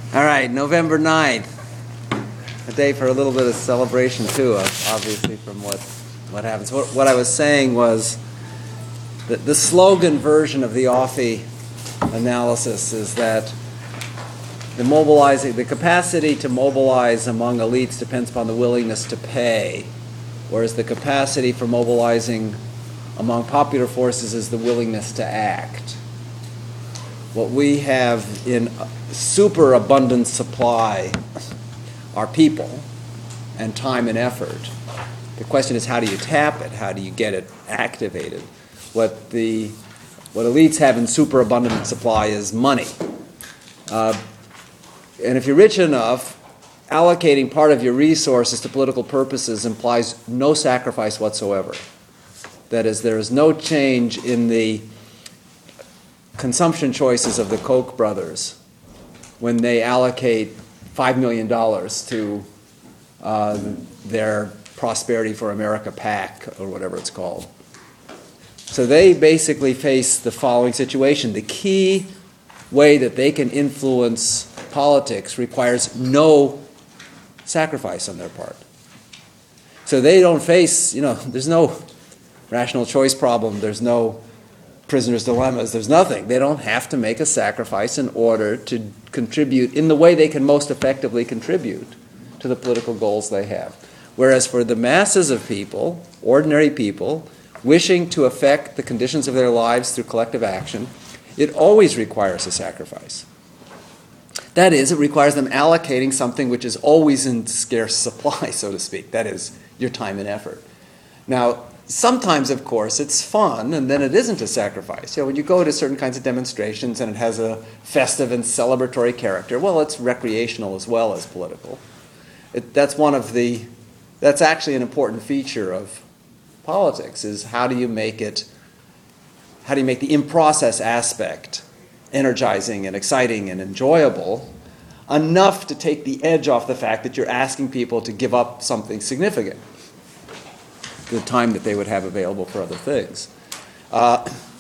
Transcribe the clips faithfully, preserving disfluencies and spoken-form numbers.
All right, November ninth, a day for a little bit of celebration too, obviously from what, what happens. What, what I was saying was that the slogan version of the Offie analysis is that the mobilizing, the capacity to mobilize among elites depends upon the willingness to pay, whereas the capacity for mobilizing among popular forces is the willingness to act. What we have in superabundant supply are people and time and effort. The question is, how do you tap it? How do you get it activated? What the what elites have in superabundant supply is money. Uh, and if you're rich enough, allocating part of your resources to political purposes implies no sacrifice whatsoever. That is, there is no change in the consumption choices of the Koch brothers when they allocate five million dollars to uh, their Prosperity for America PAC, or whatever it's called. So they basically face the following situation. The key way that they can influence politics requires no sacrifice on their part. So they don't face, you know, there's no rational choice problem, there's no prisoner's dilemmas, there's nothing. They don't have to make a sacrifice in order to contribute in the way they can most effectively contribute to the political goals they have. Whereas for the masses of people, ordinary people, wishing to affect the conditions of their lives through collective action, it always requires a sacrifice. That is, it requires them allocating something which is always in scarce supply, so to speak. That is, your time and effort. Now, sometimes, of course, it's fun, and then it isn't a sacrifice. You know, when you go to certain kinds of demonstrations and it has a festive and celebratory character, well, it's recreational as well as political. It, that's one of the, that's actually an important feature of politics, is how do you make it, how do you make the in-process aspect energizing and exciting and enjoyable enough to take the edge off the fact that you're asking people to give up something significant, the time that they would have available for other things. Uh,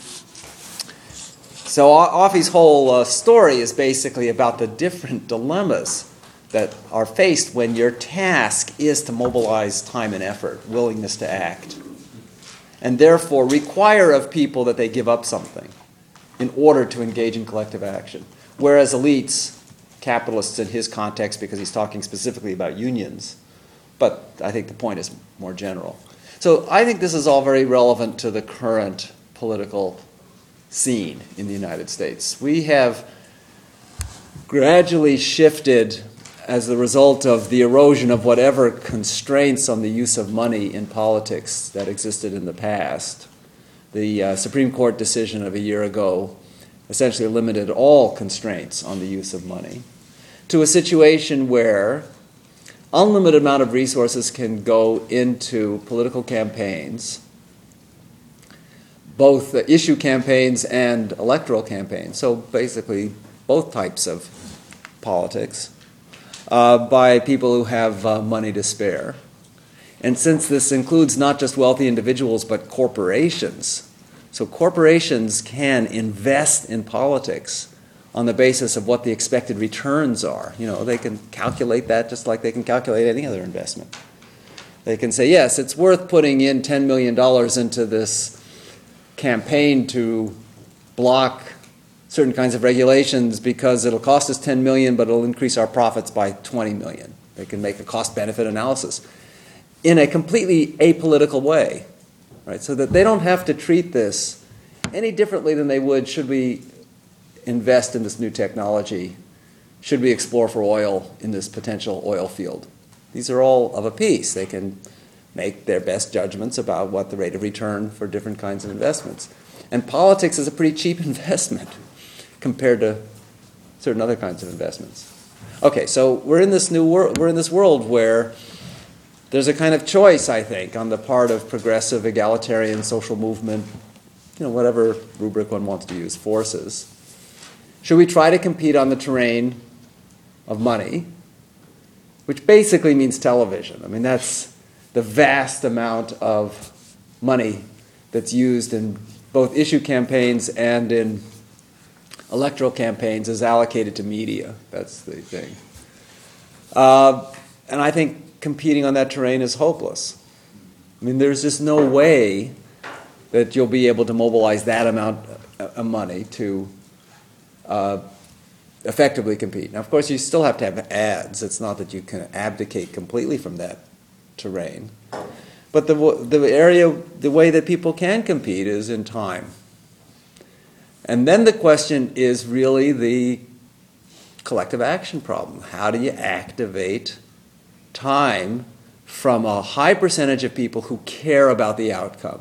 so Offie's whole uh, story is basically about the different dilemmas that are faced when your task is to mobilize time and effort, willingness to act, and therefore require of people that they give up something in order to engage in collective action. Whereas elites, capitalists in his context, because he's talking specifically about unions, but I think the point is more general. So I think this is all very relevant to the current political scene in the United States. We have gradually shifted as the result of the erosion of whatever constraints on the use of money in politics that existed in the past. The uh, Supreme Court decision of a year ago essentially eliminated all constraints on the use of money, to a situation where unlimited amount of resources can go into political campaigns, both uh, issue campaigns and electoral campaigns, so basically both types of politics, uh, by people who have uh, money to spare. And since this includes not just wealthy individuals but corporations, so corporations can invest in politics on the basis of what the expected returns are. You know, they can calculate that just like they can calculate any other investment. They can say, yes, it's worth putting in ten million dollars into this campaign to block certain kinds of regulations because it'll cost us ten million dollars, but it'll increase our profits by twenty million dollars. They can make a cost-benefit analysis in a completely apolitical way, right? So that they don't have to treat this any differently than they would should we invest in this new technology, should we explore for oil in this potential oil field. These are all of a piece. They can make their best judgments about what the rate of return for different kinds of investments. And politics is a pretty cheap investment compared to certain other kinds of investments. Okay, so we're in this new world, we're in this world where there's a kind of choice, I think, on the part of progressive, egalitarian, social movement, you know, whatever rubric one wants to use, forces. Should we try to compete on the terrain of money, which basically means television? I mean, that's the vast amount of money that's used in both issue campaigns and in electoral campaigns is allocated to media. That's the thing. Uh, and I think competing on that terrain is hopeless. I mean, there's just no way that you'll be able to mobilize that amount of money to uh, effectively compete. Now, of course, you still have to have ads. It's not that you can abdicate completely from that terrain. But the, the area, the way that people can compete is in time. And then the question is really the collective action problem. How do you activate time from a high percentage of people who care about the outcome?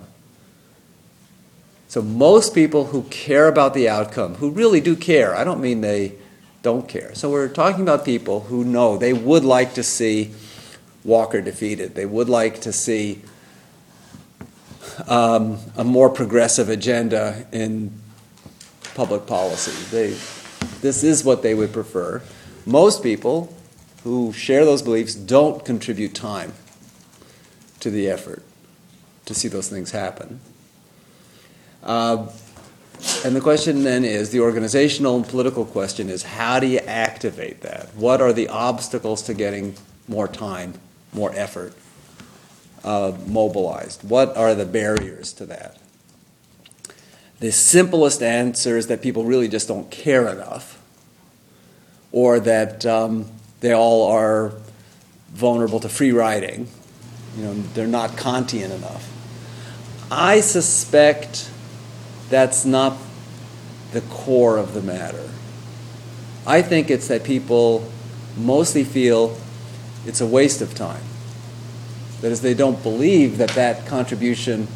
So most people who care about the outcome, who really do care, I don't mean they don't care. So we're talking about people who know they would like to see Walker defeated. They would like to see um, a more progressive agenda in public policy. They, this is what they would prefer. Most people who share those beliefs don't contribute time to the effort to see those things happen. Uh, and the question then is, the organizational and political question is, how do you activate that? What are the obstacles to getting more time, more effort uh, mobilized? What are the barriers to that? The simplest answer is that people really just don't care enough, or that um, they all are vulnerable to free riding. You know, they're not Kantian enough. I suspect that's not the core of the matter. I think it's that people mostly feel it's a waste of time. That is, they don't believe that that contribution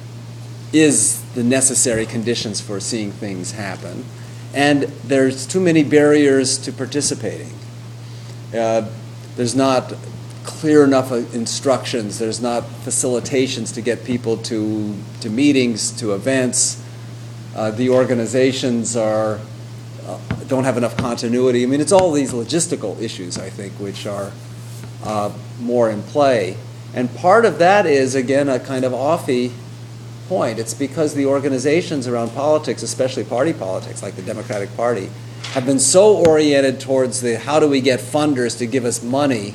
is the necessary conditions for seeing things happen. And there's too many barriers to participating. Uh, there's not clear enough instructions. There's not facilitations to get people to, to meetings, to events. Uh, the organizations are uh, don't have enough continuity. I mean, it's all these logistical issues, I think, which are uh, more in play. And part of that is, again, a kind of offy point. It's because the organizations around politics, especially party politics, like the Democratic Party, have been so oriented towards the how do we get funders to give us money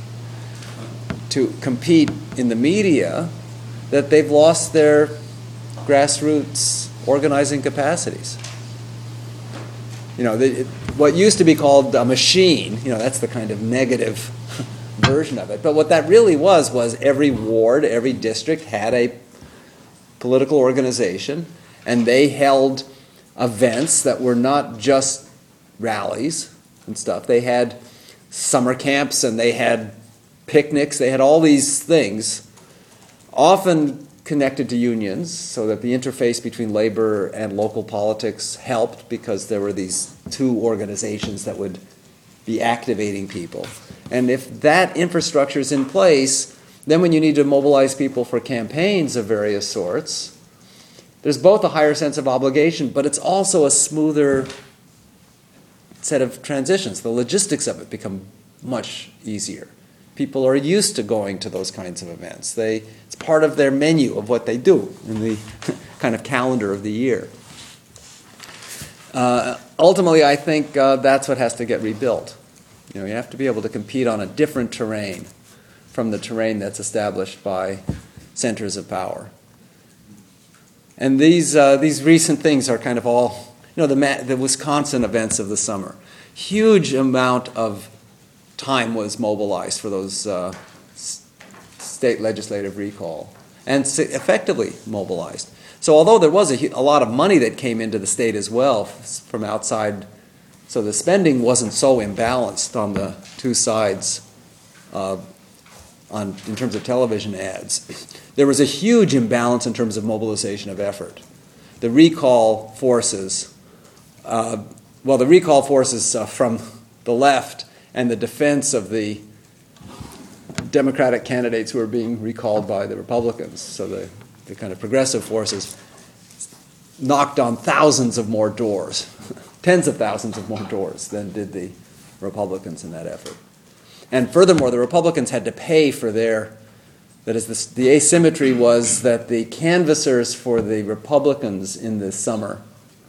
to compete in the media that they've lost their grassroots organizing capacities. You know, the, it, what used to be called a machine, you know, that's the kind of negative version of it. But what that really was, was every ward, every district had a political organization, and they held events that were not just rallies and stuff. They had summer camps, and they had picnics, they had all these things, often connected to unions, so that the interface between labor and local politics helped because there were these two organizations that would be activating people. And if that infrastructure is in place, then when you need to mobilize people for campaigns of various sorts, there's both a higher sense of obligation, but it's also a smoother set of transitions. The logistics of it become much easier. People are used to going to those kinds of events. They, it's part of their menu of what they do in the kind of calendar of the year. Uh, ultimately, I think uh, that's what has to get rebuilt. You know, you have to be able to compete on a different terrain from the terrain that's established by centers of power. And these uh, these recent things are kind of all, you know, the Ma- the Wisconsin events of the summer. Huge amount of time was mobilized for those uh, state legislative recall, and effectively mobilized. So although there was a, a lot of money that came into the state as well from outside, so the spending wasn't so imbalanced on the two sides uh, on, in terms of television ads. There was a huge imbalance in terms of mobilization of effort. The recall forces, uh, well, the recall forces uh, from the left and the defense of the Democratic candidates who were being recalled by the Republicans, so the, the kind of progressive forces, knocked on thousands of more doors, tens of thousands of more doors than did the Republicans in that effort. And furthermore, the Republicans had to pay for their, that is, this, the asymmetry was that the canvassers for the Republicans in the summer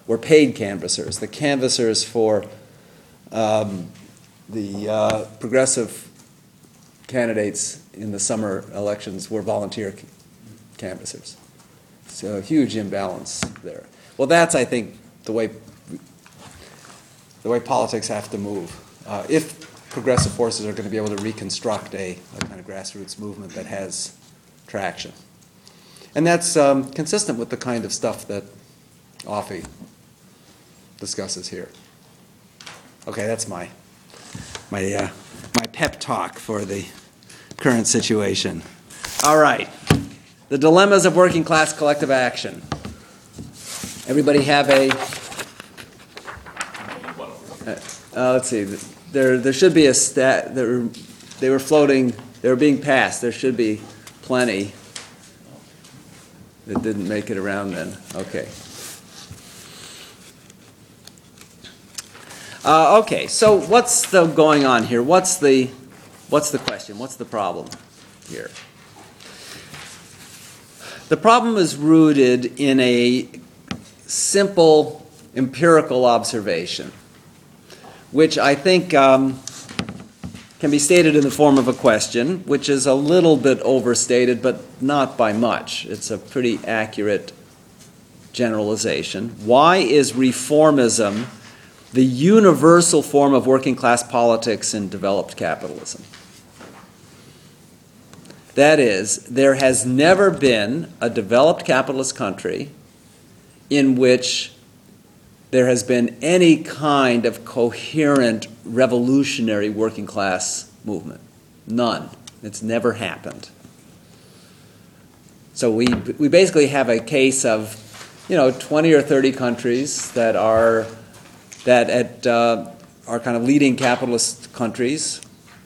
were paid canvassers. The canvassers for um, the uh, progressive candidates in the summer elections were volunteer canvassers. So a huge imbalance there. Well, that's, I think, the way the way politics have to move. Uh, if progressive forces are going to be able to reconstruct a, a kind of grassroots movement that has traction. And that's um, consistent with the kind of stuff that Offie discusses here. Okay, that's my my uh, my pep talk for the current situation. All right, the dilemmas of working class collective action. Everybody have a? Uh, uh, let's see. There there should be a stat. There, they were floating. They were being passed. There should be plenty that didn't make it around then. Okay. Uh, okay, so what's the going on here? What's the, what's the question? What's the problem here? The problem is rooted in a simple empirical observation, which I think um, can be stated in the form of a question, which is a little bit overstated, but not by much. It's a pretty accurate generalization. Why is reformism the universal form of working class politics in developed capitalism? That is, there has never been a developed capitalist country in which there has been any kind of coherent revolutionary working class movement. None. It's never happened. So we we basically have a case of, you know, twenty or thirty countries that are that at uh, are kind of leading capitalist countries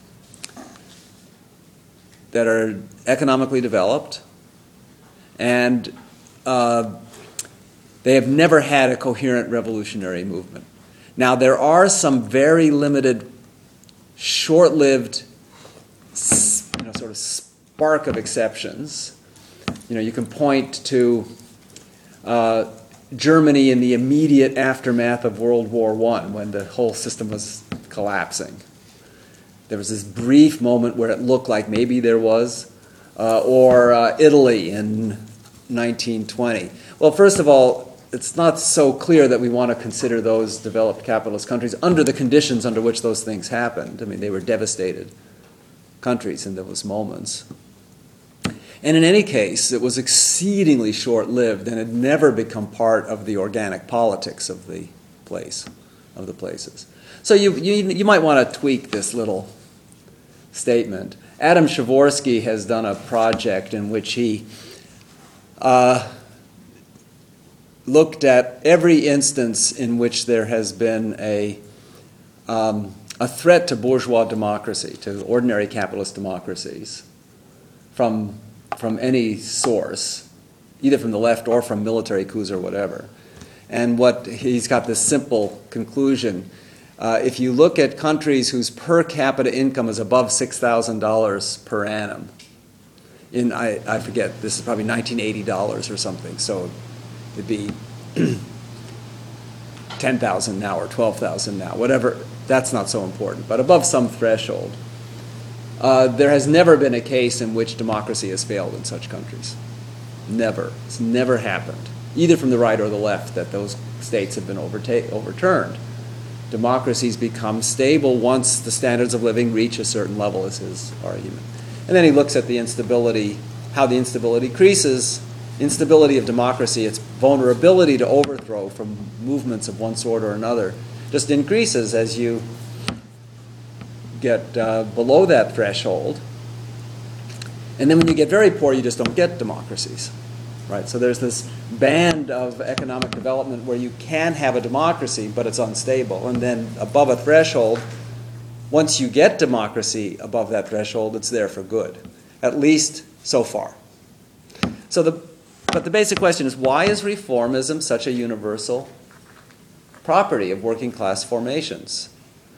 that are economically developed, and uh, they have never had a coherent revolutionary movement. Now, there are some very limited, short-lived, you know, sort of spark of exceptions. You know, you can point to uh, Germany in the immediate aftermath of World War One, when the whole system was collapsing. There was this brief moment where it looked like maybe there was, uh, or uh, Italy in nineteen twenty. Well, first of all, it's not so clear that we want to consider those developed capitalist countries under the conditions under which those things happened. I mean, they were devastated countries in those moments. And in any case, it was exceedingly short-lived and had never become part of the organic politics of the place, of the places. So you you, you might want to tweak this little statement. Adam Przeworski has done a project in which he uh, looked at every instance in which there has been a um, a threat to bourgeois democracy, to ordinary capitalist democracies, from from any source, either from the left or from military coups or whatever. And what he's got this simple conclusion: uh, if you look at countries whose per capita income is above six thousand dollars per annum, in I, I forget, this is probably nineteen eighty dollars or something, so it'd be ten thousand now or twelve thousand now, whatever. That's not so important, but above some threshold. Uh, there has never been a case in which democracy has failed in such countries. Never. It's never happened, either from the right or the left, that those states have been overta- overturned. Democracies become stable once the standards of living reach a certain level, is his argument. And then he looks at the instability, how the instability increases, instability of democracy, its vulnerability to overthrow from movements of one sort or another, just increases as you get uh, below that threshold. And then when you get very poor, you just don't get democracies, right? So there's this band of economic development where you can have a democracy, but it's unstable. And then above a threshold, once you get democracy above that threshold, it's there for good, at least so far. So the, but the basic question is, why is reformism such a universal property of working class formations?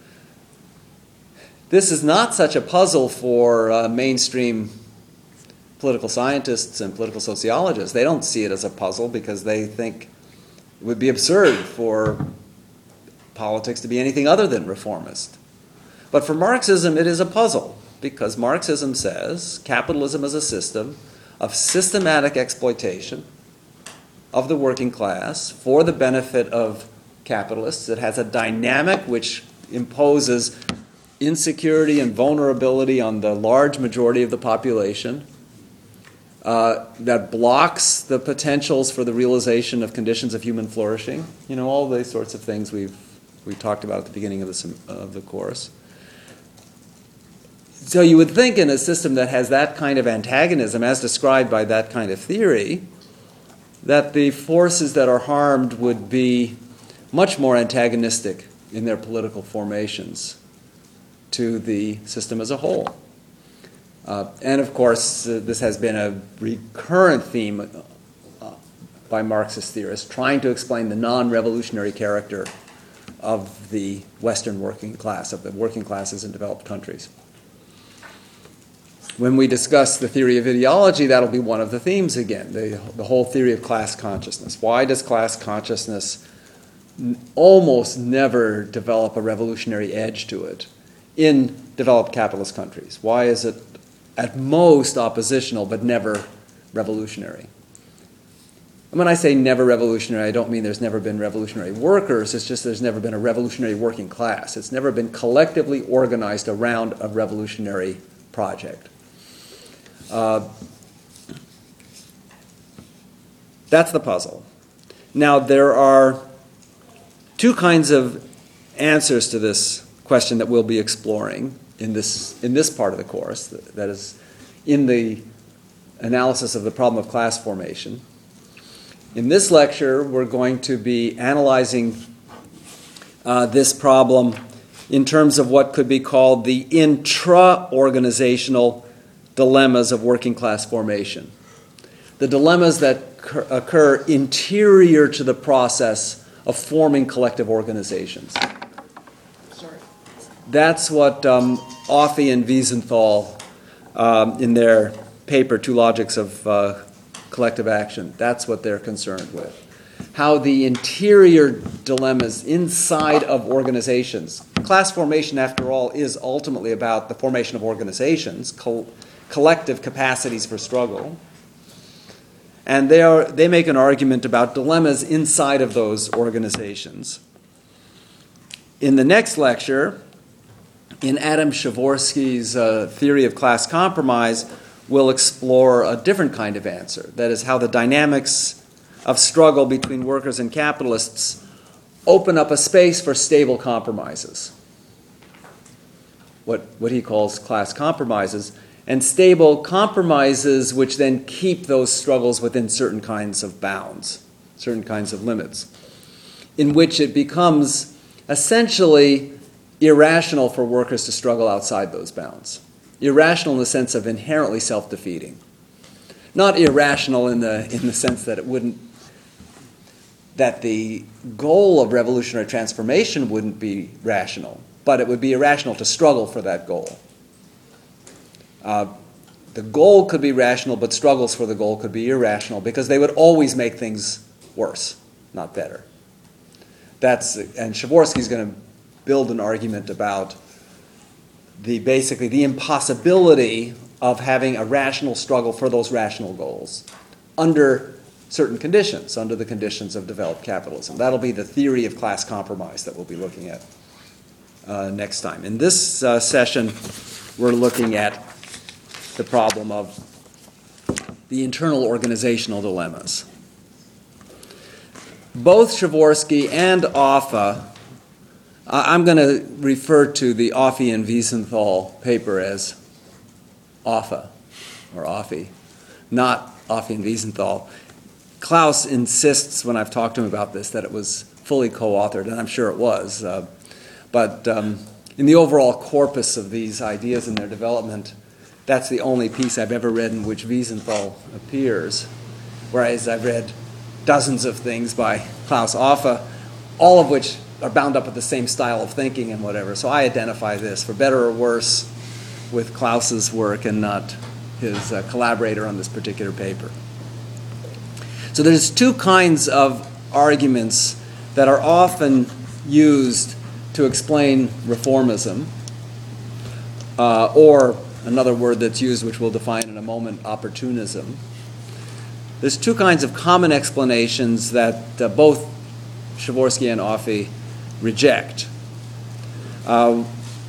This is not such a puzzle for uh, mainstream political scientists and political sociologists. They don't see it as a puzzle because they think It would be absurd for politics to be anything other than reformist. But for Marxism, it is a puzzle, because Marxism says capitalism is a system of systematic exploitation of the working class for the benefit of capitalists. It has a dynamic which imposes insecurity and vulnerability on the large majority of the population, uh, that blocks the potentials for the realization of conditions of human flourishing. You know, all these sorts of things we've we talked about at the beginning of the, of the course. So you would think in a system that has that kind of antagonism, as described by that kind of theory, that the forces that are harmed would be much more antagonistic in their political formations to the system as a whole. Uh, and of course, uh, this has been a recurrent theme uh, by Marxist theorists, trying to explain the non-revolutionary character of the Western working class, of the working classes in developed countries. When we discuss the theory of ideology, that'll be one of the themes again, the, the whole theory of class consciousness. Why does class consciousness n- almost never develop a revolutionary edge to it in developed capitalist countries? Why is it at most oppositional but never revolutionary? And when I say never revolutionary, I don't mean there's never been revolutionary workers. It's just there's never been a revolutionary working class. It's never been collectively organized around a revolutionary project. Uh, that's the puzzle. Now, there are two kinds of answers to this question that we'll be exploring in this, in this part of the course, that is, in the analysis of the problem of class formation. In this lecture, we're going to be analyzing uh, this problem in terms of what could be called the intra-organizational dilemmas of working class formation. The dilemmas that occur interior to the process of forming collective organizations. Sorry. That's what um, Offey and Wiesenthal, um, in their paper, Two Logics of uh, Collective Action, that's what they're concerned with. How the interior dilemmas inside of organizations. Class formation, after all, is ultimately about the formation of organizations, co- collective capacities for struggle. And they are, they make an argument about dilemmas inside of those organizations. In the next lecture, in Adam Przeworski's uh, theory of class compromise, we'll explore a different kind of answer. That is, how the dynamics of struggle between workers and capitalists open up a space for stable compromises. What, what he calls class compromises. And stable compromises which then keep those struggles within certain kinds of bounds, certain kinds of limits, in which it becomes essentially irrational for workers to struggle outside those bounds. Irrational in the sense of inherently self-defeating. Not irrational in the in the sense that it wouldn't, that the goal of revolutionary transformation wouldn't be rational, but it would be irrational to struggle for that goal. Uh, the goal could be rational, but struggles for the goal could be irrational because they would always make things worse, not better. That's, and Przeworski's going to build an argument about the basically the impossibility of having a rational struggle for those rational goals under certain conditions, under the conditions of developed capitalism. That'll be the theory of class compromise that we'll be looking at uh, next time. In this uh, session, we're looking at the problem of the internal organizational dilemmas. Both Przeworski and Offa, I'm going to refer to the Offey and Wiesenthal paper as Offa, or Offey, not Offey and Wiesenthal. Klaus insists, when I've talked to him about this, that it was fully co-authored, and I'm sure it was. Uh, but um, in the overall corpus of these ideas and their development, that's the only piece I've ever read in which Wiesenthal appears, whereas I've read dozens of things by Klaus Offa, all of which are bound up with the same style of thinking and whatever. So I identify this, for better or worse, with Klaus's work and not his uh, collaborator on this particular paper. So there's two kinds of arguments that are often used to explain reformism, uh, or another word that's used, which we'll define in a moment, opportunism. There's two kinds of common explanations that uh, both Przeworski and Offey reject. Uh,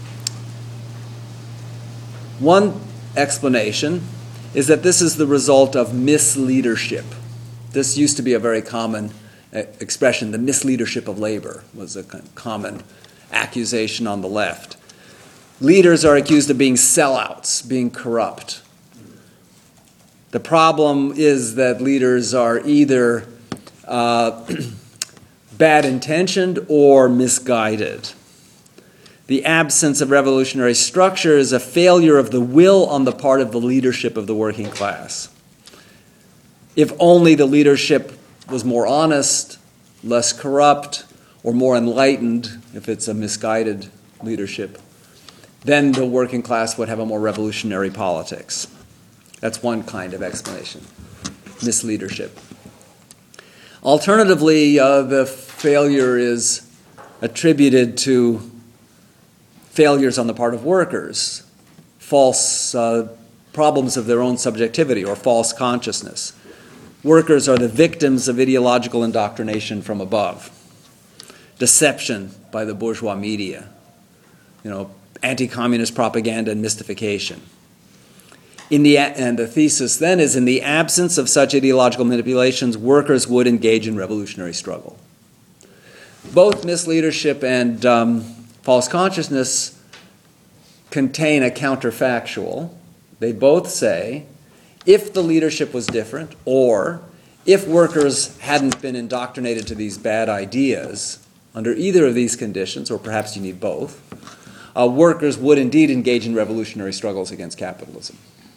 one explanation is that this is the result of misleadership. This used to be a very common uh, expression. The misleadership of labor was a common accusation on the left. Leaders are accused of being sellouts, being corrupt. The problem is that leaders are either uh, bad-intentioned or misguided. The absence of revolutionary structure is a failure of the will on the part of the leadership of the working class. If only the leadership was more honest, less corrupt, or more enlightened, if it's a misguided leadership, then the working class would have a more revolutionary politics. That's one kind of explanation, misleadership. Alternatively, uh, the failure is attributed to failures on the part of workers, false uh, problems of their own subjectivity or false consciousness. Workers are the victims of ideological indoctrination from above, deception by the bourgeois media, you know, anti-communist propaganda and mystification. In the, and the thesis then is, in the absence of such ideological manipulations, workers would engage in revolutionary struggle. Both misleadership and um, false consciousness contain a counterfactual. They both say, if the leadership was different, or if workers hadn't been indoctrinated to these bad ideas, under either of these conditions, or perhaps you need both, uh, workers would indeed engage in revolutionary struggles against capitalism.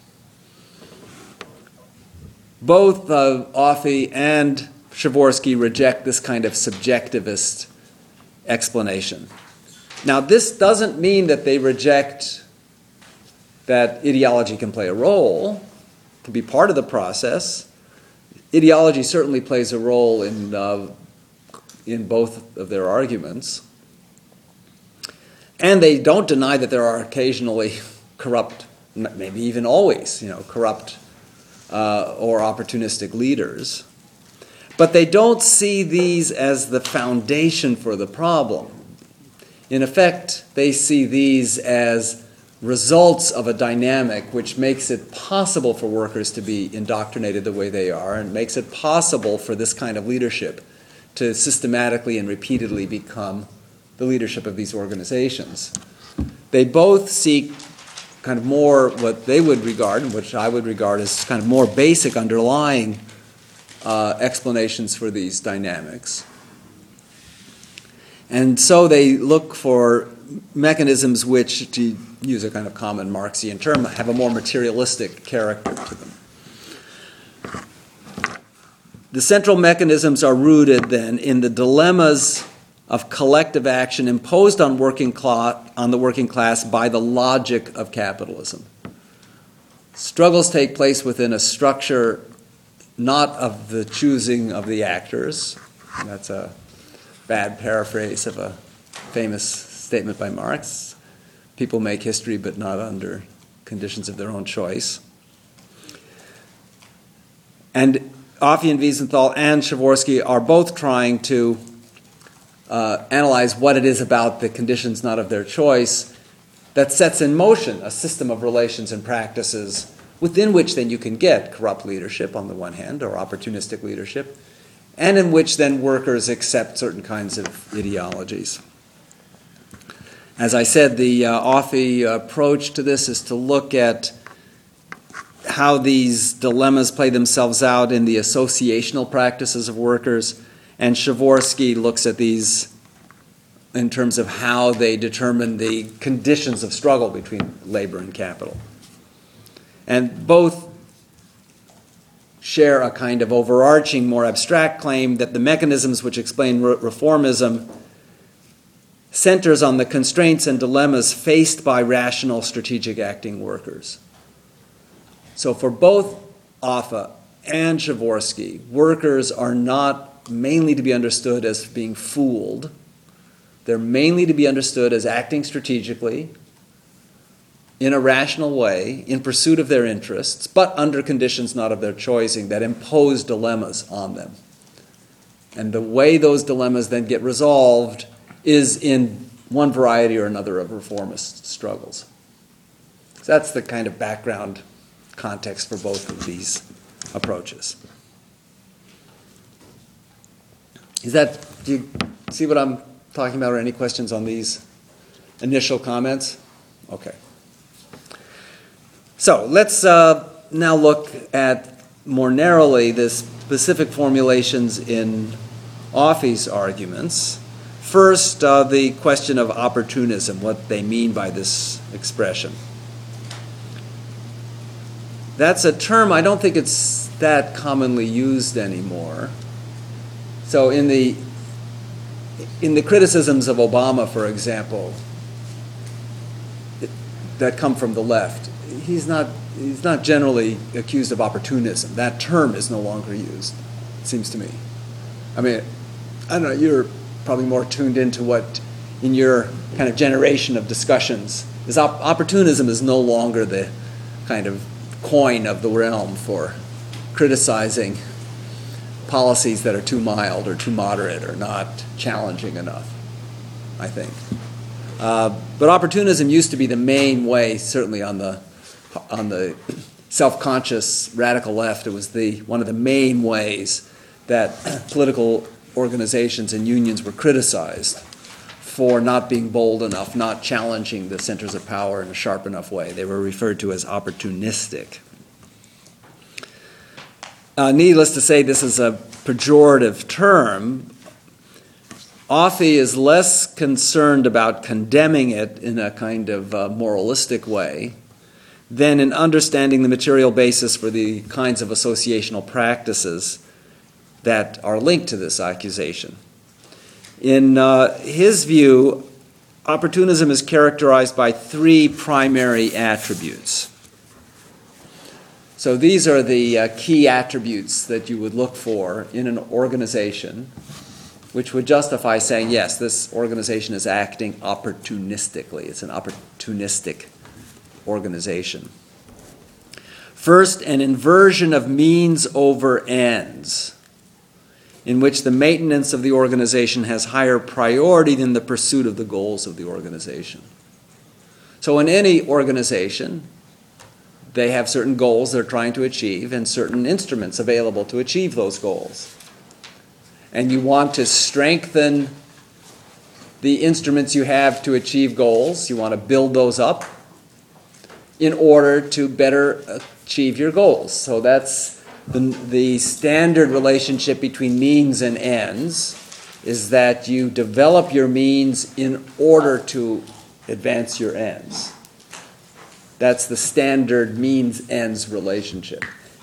Both uh, Offey and Przeworski reject this kind of subjectivist explanation. Now, this doesn't mean that they reject that ideology can play a role, can be part of the process. Ideology certainly plays a role in, uh, in both of their arguments. And they don't deny that there are occasionally corrupt, maybe even always, you know, corrupt uh, or opportunistic leaders. But they don't see these as the foundation for the problem. In effect, they see these as results of a dynamic which makes it possible for workers to be indoctrinated the way they are, and makes it possible for this kind of leadership to systematically and repeatedly become the leadership of these organizations. They both seek kind of more what they would regard, and which I would regard as kind of more basic underlying uh, explanations for these dynamics. And so they look for mechanisms which, to use a kind of common Marxian term, have a more materialistic character to them. The central mechanisms are rooted then in the dilemmas of collective action imposed on working cla- on the working class by the logic of capitalism. Struggles take place within a structure not of the choosing of the actors. That's a bad paraphrase of a famous statement by Marx. People make history, but not under conditions of their own choice. And Offey and Wiesenthal and Przeworski are both trying to uh, analyze what it is about the conditions not of their choice that sets in motion a system of relations and practices within which then you can get corrupt leadership on the one hand, or opportunistic leadership, and in which then workers accept certain kinds of ideologies. As I said, the uh, Offey approach to this is to look at how these dilemmas play themselves out in the associational practices of workers, and Przeworski looks at these in terms of how they determine the conditions of struggle between labor and capital. And both share a kind of overarching, more abstract claim that the mechanisms which explain re- reformism centers on the constraints and dilemmas faced by rational strategic acting workers. So for both Offey and Przeworski, workers are not mainly to be understood as being fooled. They're mainly to be understood as acting strategically, in a rational way, in pursuit of their interests, but under conditions not of their choosing that impose dilemmas on them. And the way those dilemmas then get resolved is in one variety or another of reformist struggles. So that's the kind of background context for both of these approaches. Is that, do you see what I'm talking about, or any questions on these initial comments? Okay. So let's uh, now look at more narrowly the specific formulations in Offey's arguments. First, uh, the question of opportunism, what they mean by this expression. That's a term, I don't think it's that commonly used anymore. So in the in the criticisms of Obama, for example, that come from the left, he's not he's not generally accused of opportunism. That term is no longer used, it seems to me. I mean, I don't know, you're probably more tuned into what, in your kind of generation of discussions, is op- opportunism is no longer the kind of coin of the realm for criticizing policies that are too mild or too moderate or not challenging enough, I think. Uh, but opportunism used to be the main way, certainly on the on the self-conscious radical left. It was the one of the main ways that political organizations and unions were criticized for not being bold enough, not challenging the centers of power in a sharp enough way. They were referred to as opportunistic. Uh, needless to say, this is a pejorative term. Offey is less concerned about condemning it in a kind of uh, moralistic way than in understanding the material basis for the kinds of associational practices that are linked to this accusation. In uh, his view, opportunism is characterized by three primary attributes. So these are the uh, key attributes that you would look for in an organization, which would justify saying, yes, this organization is acting opportunistically. It's an opportunistic organization. First, an inversion of means over ends, in which the maintenance of the organization has higher priority than the pursuit of the goals of the organization. So in any organization, they have certain goals they're trying to achieve and certain instruments available to achieve those goals. And you want to strengthen the instruments you have to achieve goals. You want to build those up in order to better achieve your goals. So that's the, the standard relationship between means and ends, is that you develop your means in order to advance your ends. That's the standard means-ends relationship.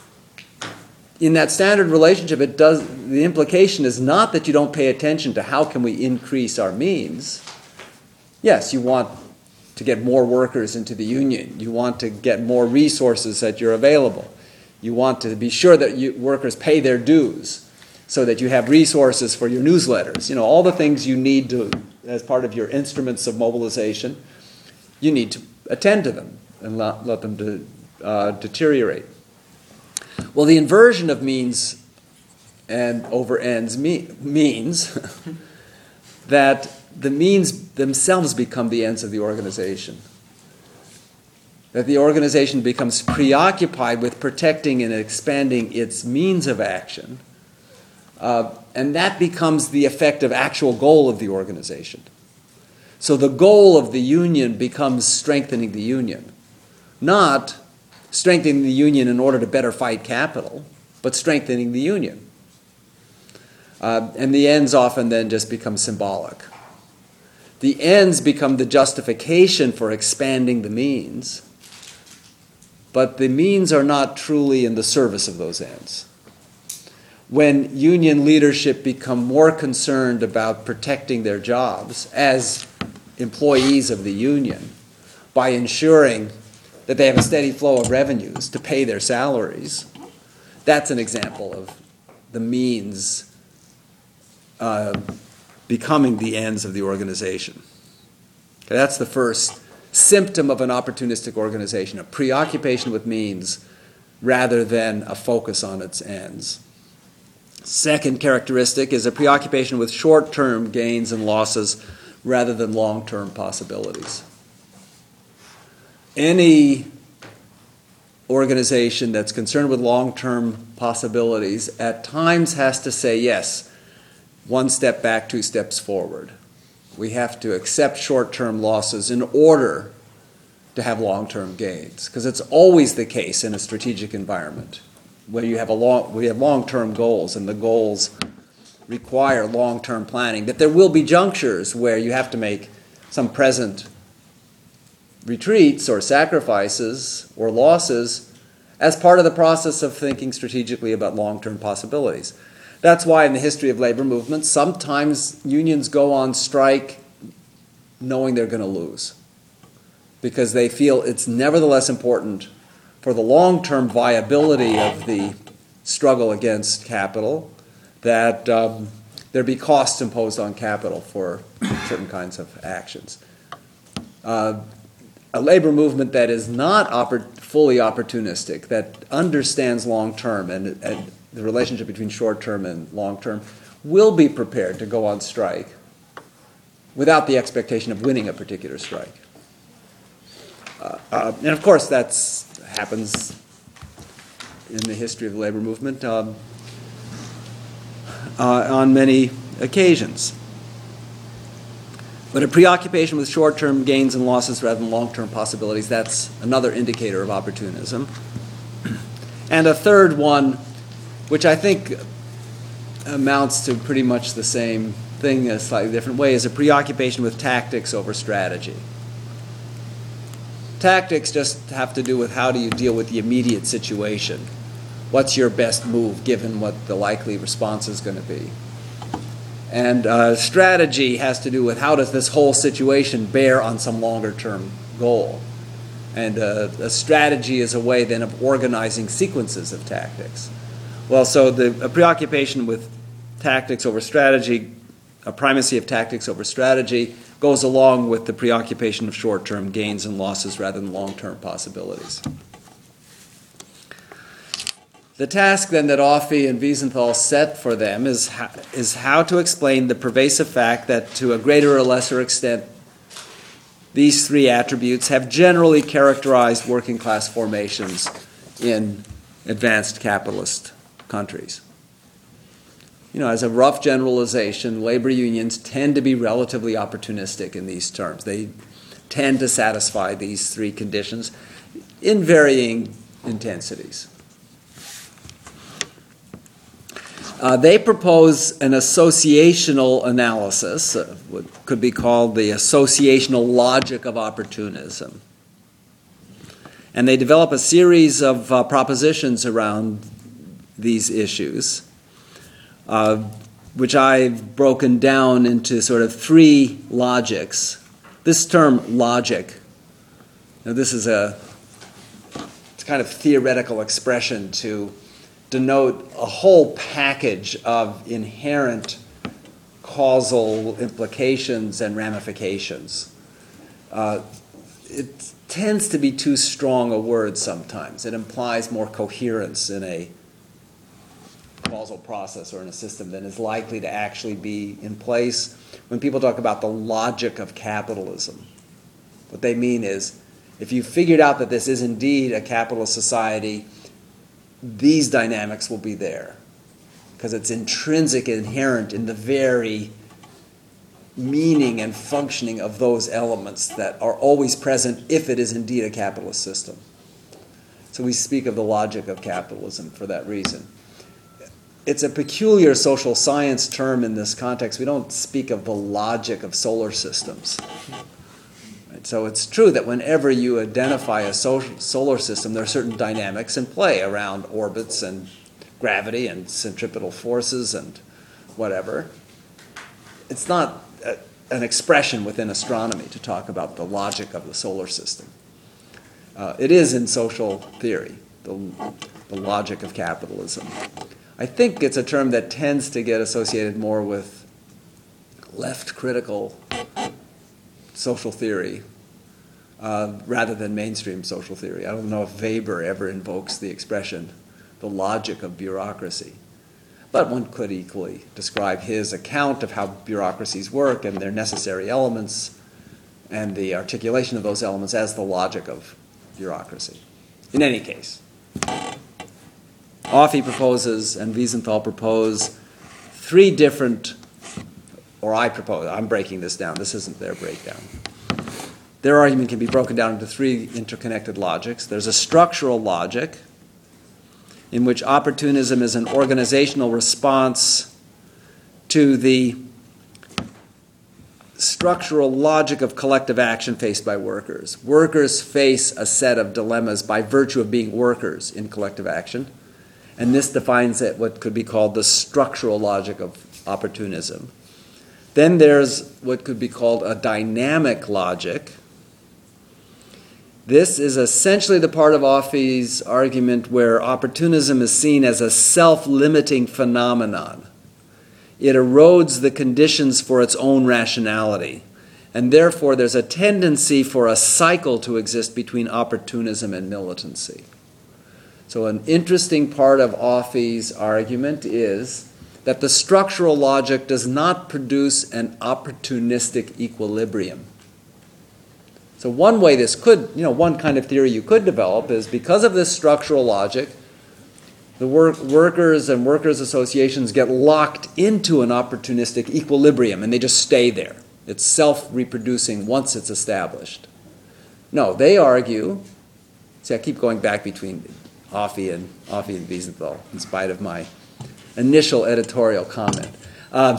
In that standard relationship, it does, the implication is not that you don't pay attention to how can we increase our means. Yes, you want to get more workers into the union. You want to get more resources that you're available. You want to be sure that you, workers pay their dues so that you have resources for your newsletters. You know, all the things you need to, as part of your instruments of mobilization, you need to attend to them and not let them to, uh, deteriorate. Well, the inversion of means and over ends me- means that the means themselves become the ends of the organization. That the organization becomes preoccupied with protecting and expanding its means of action, uh, and that becomes the effective actual goal of the organization. So the goal of the union becomes strengthening the union, not strengthening the union in order to better fight capital, but strengthening the union. Uh, and the ends often then just become symbolic. The ends become the justification for expanding the means, but the means are not truly in the service of those ends. When union leadership become more concerned about protecting their jobs as employees of the union by ensuring that they have a steady flow of revenues to pay their salaries, that's an example of the means uh, becoming the ends of the organization. Okay, that's the first symptom of an opportunistic organization, a preoccupation with means rather than a focus on its ends. Second characteristic is a preoccupation with short-term gains and losses rather than long-term possibilities. Any organization that's concerned with long-term possibilities at times has to say, yes, one step back, two steps forward. We have to accept short-term losses in order to have long-term gains, because it's always the case in a strategic environment where you have a long, we have long-term goals, and the goals require long-term planning, that there will be junctures where you have to make some present retreats or sacrifices or losses as part of the process of thinking strategically about long-term possibilities. That's why in the history of labor movements, sometimes unions go on strike knowing they're going to lose, because they feel it's nevertheless important for the long-term viability of the struggle against capital that um, there be costs imposed on capital for certain kinds of actions. Uh, a labor movement that is not oppor- fully opportunistic, that understands long-term and, and the relationship between short-term and long-term, will be prepared to go on strike without the expectation of winning a particular strike. Uh, uh, and of course, that happens in the history of the labor movement um, uh, on many occasions. But a preoccupation with short-term gains and losses rather than long-term possibilities, that's another indicator of opportunism. And a third one, which I think amounts to pretty much the same thing in a slightly different way, is a preoccupation with tactics over strategy. Tactics just have to do with how do you deal with the immediate situation. What's your best move given what the likely response is going to be? And uh, strategy has to do with how does this whole situation bear on some longer-term goal. And uh, a strategy is a way then of organizing sequences of tactics. Well, so the a preoccupation with tactics over strategy, a primacy of tactics over strategy, goes along with the preoccupation of short-term gains and losses rather than long-term possibilities. The task then that Offey and Wiesenthal set for them is how, is how to explain the pervasive fact that to a greater or lesser extent these three attributes have generally characterized working class formations in advanced capitalist countries. You know, as a rough generalization, labor unions tend to be relatively opportunistic in these terms. They tend to satisfy these three conditions in varying intensities. Uh, they propose an associational analysis, uh, what could be called the associational logic of opportunism. And they develop a series of uh, propositions around these issues, uh, which I've broken down into sort of three logics. This term logic, now this is a it's kind of theoretical expression to denote a whole package of inherent causal implications and ramifications. Uh, it tends to be too strong a word sometimes. It implies more coherence in a causal process or in a system than is likely to actually be in place. When people talk about the logic of capitalism, what they mean is if you figured out that this is indeed a capitalist society, these dynamics will be there because it's intrinsic, inherent in the very meaning and functioning of those elements that are always present if it is indeed a capitalist system. So we speak of the logic of capitalism for that reason. It's a peculiar social science term in this context. We don't speak of the logic of solar systems. So it's true that whenever you identify a social, solar system, there are certain dynamics in play around orbits and gravity and centripetal forces and whatever. It's not a, an expression within astronomy to talk about the logic of the solar system. Uh, it is in social theory, the, the logic of capitalism. I think it's a term that tends to get associated more with left critical social theory uh, rather than mainstream social theory. I don't know if Weber ever invokes the expression, the logic of bureaucracy. But one could equally describe his account of how bureaucracies work and their necessary elements and the articulation of those elements as the logic of bureaucracy. In any case, Offey proposes and Wiesenthal propose three different, or I propose, I'm breaking this down, this isn't their breakdown. Their argument can be broken down into three interconnected logics. There's a structural logic, in which opportunism is an organizational response to the structural logic of collective action faced by workers. Workers face a set of dilemmas by virtue of being workers in collective action, and this defines it, what could be called the structural logic of opportunism. Then there's what could be called a dynamic logic. This is essentially the part of Offey's argument where opportunism is seen as a self-limiting phenomenon. It erodes the conditions for its own rationality, and therefore there's a tendency for a cycle to exist between opportunism and militancy. So an interesting part of Offey's argument is that the structural logic does not produce an opportunistic equilibrium. So one way this could, you know, one kind of theory you could develop is because of this structural logic, the work, workers and workers' associations get locked into an opportunistic equilibrium and they just stay there. It's self-reproducing once it's established. No, they argue, see I keep going back between Offey and, Offey and Wiesenthal in spite of my initial editorial comment. Um,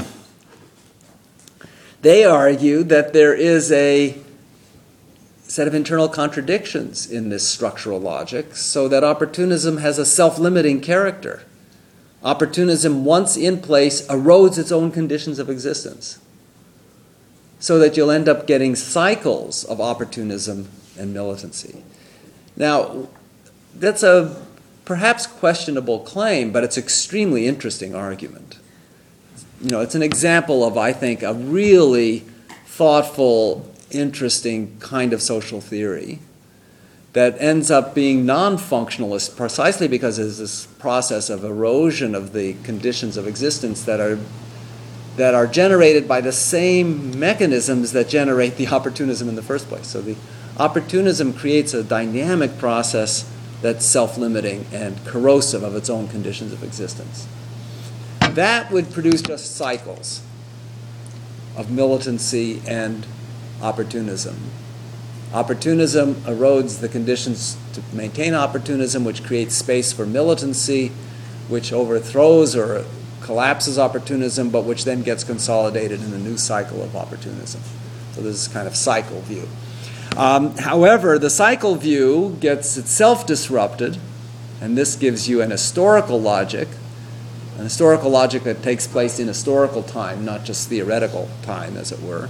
they argue that there is a set of internal contradictions in this structural logic, so that opportunism has a self-limiting character. Opportunism, once in place, erodes its own conditions of existence, so that you'll end up getting cycles of opportunism and militancy. Now, that's a perhaps questionable claim, but it's an extremely interesting argument. You know, it's an example of, I think, a really thoughtful, interesting kind of social theory that ends up being non-functionalist precisely because there's this process of erosion of the conditions of existence that are that are generated by the same mechanisms that generate the opportunism in the first place. So the opportunism creates a dynamic process that's self-limiting and corrosive of its own conditions of existence. That would produce just cycles of militancy and opportunism. Opportunism erodes the conditions to maintain opportunism, which creates space for militancy, which overthrows or collapses opportunism, but which then gets consolidated in a new cycle of opportunism. So this is kind of cycle view. Um, however, the cycle view gets itself disrupted, and this gives you an historical logic, an historical logic that takes place in historical time, not just theoretical time, as it were.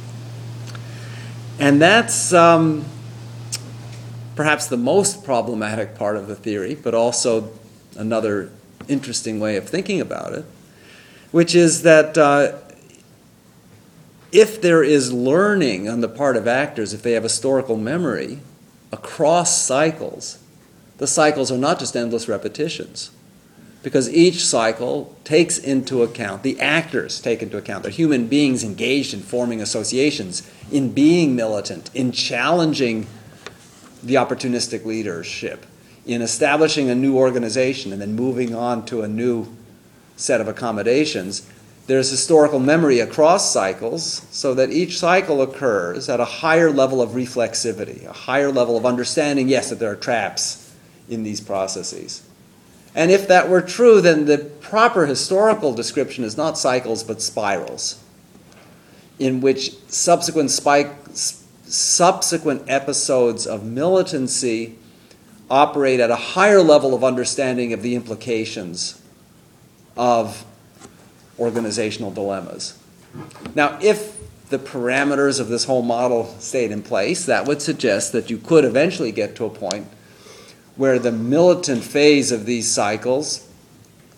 And that's um, perhaps the most problematic part of the theory, but also another interesting way of thinking about it, which is that uh, if there is learning on the part of actors, if they have historical memory across cycles, the cycles are not just endless repetitions, because each cycle takes into account, the actors take into account, they're human beings engaged in forming associations, in being militant, in challenging the opportunistic leadership, in establishing a new organization and then moving on to a new set of accommodations. There's historical memory across cycles so that each cycle occurs at a higher level of reflexivity, a higher level of understanding, yes, that there are traps in these processes. And if that were true, then the proper historical description is not cycles but spirals, in which subsequent spike, subsequent episodes of militancy operate at a higher level of understanding of the implications of organizational dilemmas. Now, if the parameters of this whole model stayed in place, that would suggest that you could eventually get to a point where the militant phase of these cycles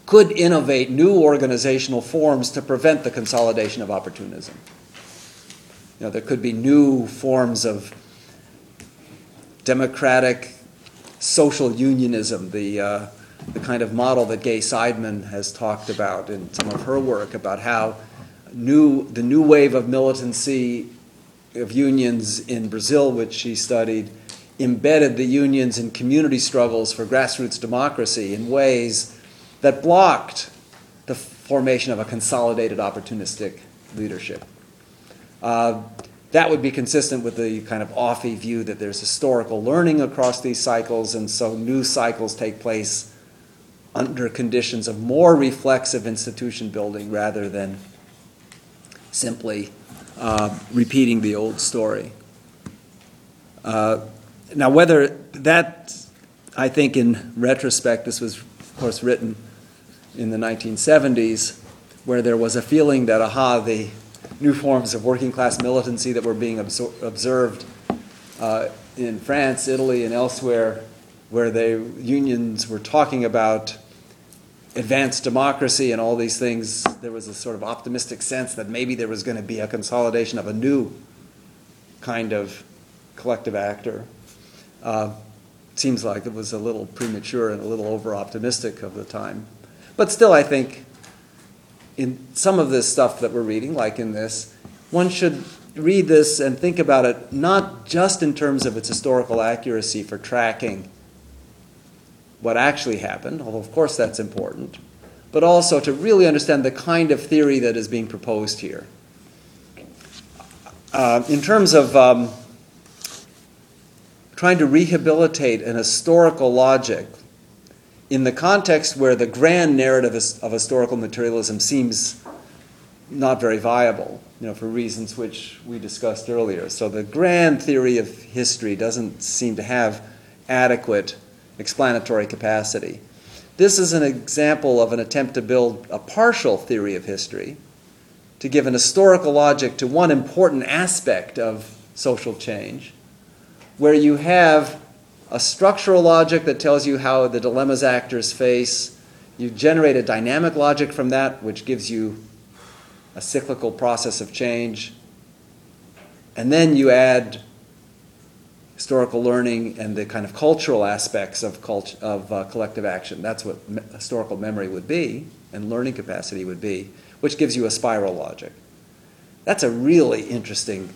could innovate new organizational forms to prevent the consolidation of opportunism. You know, there could be new forms of democratic social unionism, the, uh, the kind of model that Gay Seidman has talked about in some of her work about how new, the new wave of militancy of unions in Brazil, which she studied, embedded the unions in community struggles for grassroots democracy in ways that blocked the formation of a consolidated opportunistic leadership. Uh, that would be consistent with the kind of Offee view that there's historical learning across these cycles, and so new cycles take place under conditions of more reflexive institution building rather than simply uh, repeating the old story. Uh, now, whether that, I think in retrospect, this was, of course, written in the nineteen seventies, where there was a feeling that, aha, the new forms of working class militancy that were being absor- observed uh, in France, Italy, and elsewhere, where the unions were talking about advanced democracy and all these things, there was a sort of optimistic sense that maybe there was going to be a consolidation of a new kind of collective actor. Uh, seems like it was a little premature and a little over-optimistic of the time. But still, I think in some of this stuff that we're reading, like in this, one should read this and think about it not just in terms of its historical accuracy for tracking what actually happened, although of course that's important, but also to really understand the kind of theory that is being proposed here. Uh, in terms of um, trying to rehabilitate an historical logic in the context where the grand narrative of historical materialism seems not very viable, you know, for reasons which we discussed earlier. So the grand theory of history doesn't seem to have adequate explanatory capacity. This is an example of an attempt to build a partial theory of history, to give an historical logic to one important aspect of social change, where you have a structural logic that tells you how the dilemmas actors face. You generate a dynamic logic from that, which gives you a cyclical process of change. And then you add historical learning and the kind of cultural aspects of, cult- of uh, collective action. That's what me- historical memory would be, and learning capacity would be, which gives you a spiral logic. That's a really interesting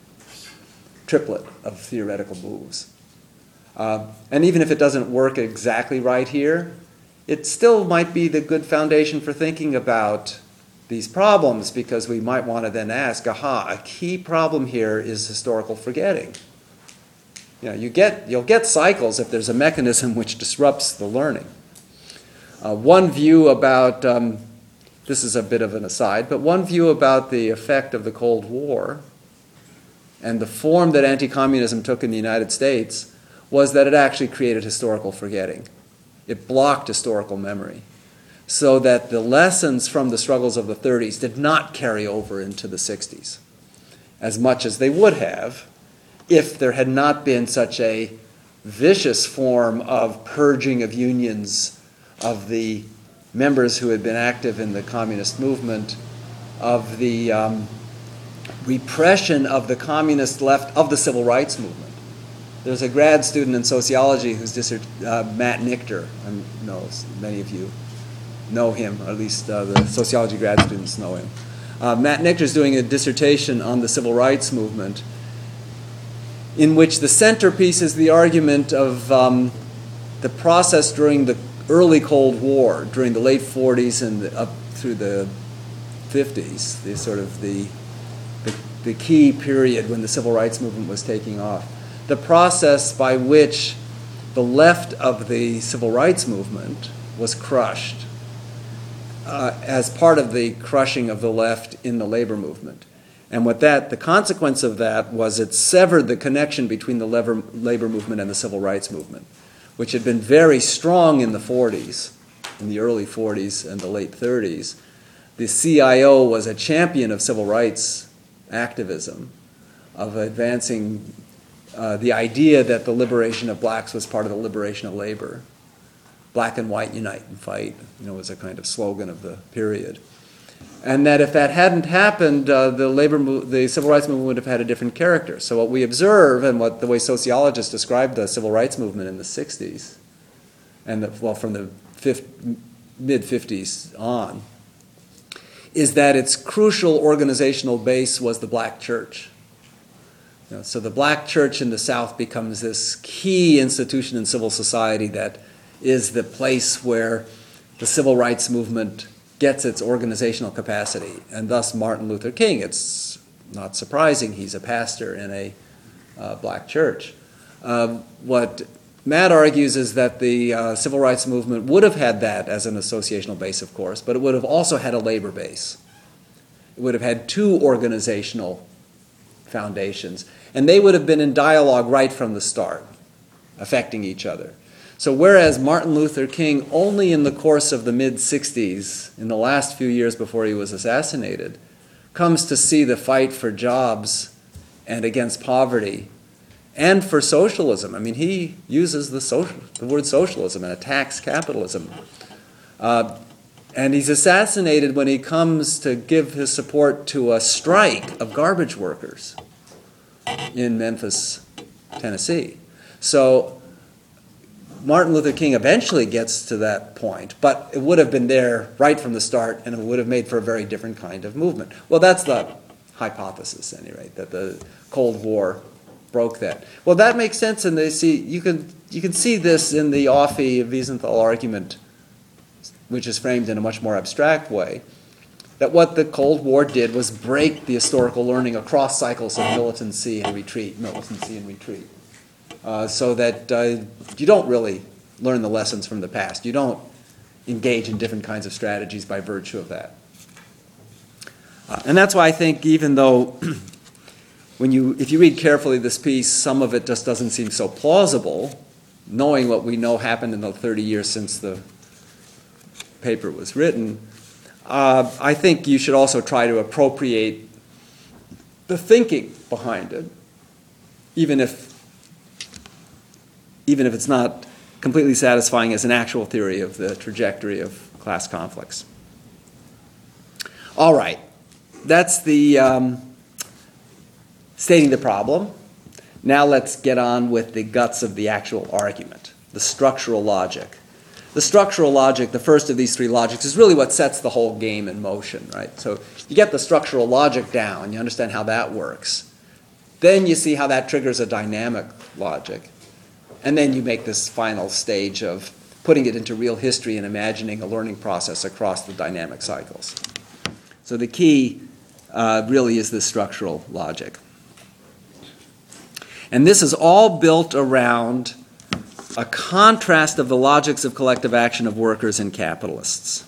triplet of theoretical moves. Uh, and even if it doesn't work exactly right here, it still might be the good foundation for thinking about these problems, because we might want to then ask, aha, a key problem here is historical forgetting. You know, you get, you'll get cycles if there's a mechanism which disrupts the learning. Uh, one view about, um, this is a bit of an aside, but one view about the effect of the Cold War and the form that anti-communism took in the United States was that it actually created historical forgetting. It blocked historical memory, so that the lessons from the struggles of the thirties did not carry over into the sixties as much as they would have if there had not been such a vicious form of purging of unions, of the members who had been active in the communist movement, of the um, repression of the communist left of the civil rights movement. There's a grad student in sociology who's dissert, uh, Matt Nichter. I know many of you know him, or at least uh, the sociology grad students know him. Uh, Matt Nichter is doing a dissertation on the civil rights movement, in which the centerpiece is the argument of um, the process during the early Cold War, during the late forties and the, up through the fifties, the sort of the, the the key period when the civil rights movement was taking off. The process by which the left of the civil rights movement was crushed uh, as part of the crushing of the left in the labor movement. And what that, the consequence of that was it severed the connection between the labor, labor movement and the civil rights movement, which had been very strong in the forties, in the early forties and the late thirties. The C I O was a champion of civil rights activism, of advancing uh, the idea that the liberation of blacks was part of the liberation of labor. black and white unite and fight, you know, was a kind of slogan of the period. And that if that hadn't happened, uh, the labor, mo- the civil rights movement would have had a different character. So what we observe, and what the way sociologists describe the civil rights movement in the sixties, and the, well, from the mid fifties on, is that its crucial organizational base was the black church. You know, so the black church in the South becomes this key institution in civil society that is the place where the civil rights movement gets its organizational capacity. And thus Martin Luther King, it's not surprising he's a pastor in a uh, black church. Um, what Matt argues is that the uh, civil rights movement would have had that as an associational base, of course, but it would have also had a labor base. It would have had two organizational foundations, and they would have been in dialogue right from the start, affecting each other. So whereas Martin Luther King, only in the course of the mid-sixties, in the last few years before he was assassinated, comes to see the fight for jobs and against poverty and for socialism. I mean, he uses the, social, the word socialism and attacks capitalism. Uh, and he's assassinated when he comes to give his support to a strike of garbage workers in Memphis, Tennessee. So Martin Luther King eventually gets to that point, but it would have been there right from the start, and it would have made for a very different kind of movement. Well, that's the hypothesis, at any rate, that the Cold War broke that. Well, that makes sense, and they see you can you can see this in the Offee-Wiesenthal argument, which is framed in a much more abstract way, that what the Cold War did was break the historical learning across cycles of militancy and retreat, militancy and retreat. Uh, so that uh, you don't really learn the lessons from the past. You don't engage in different kinds of strategies by virtue of that. Uh, and that's why I think even though when you, if you read carefully this piece, some of it just doesn't seem so plausible, knowing what we know happened in the thirty years since the paper was written, uh, I think you should also try to appropriate the thinking behind it, even if even if it's not completely satisfying as an actual theory of the trajectory of class conflicts. All right, that's the um, stating the problem. Now let's get on with the guts of the actual argument, the structural logic. The structural logic, the first of these three logics, is really what sets the whole game in motion, right? So you get the structural logic down, you understand how that works. Then you see how that triggers a dynamic logic. And then you make this final stage of putting it into real history and imagining a learning process across the dynamic cycles. So the key uh, really is this structural logic. And this is all built around a contrast of the logics of collective action of workers and capitalists.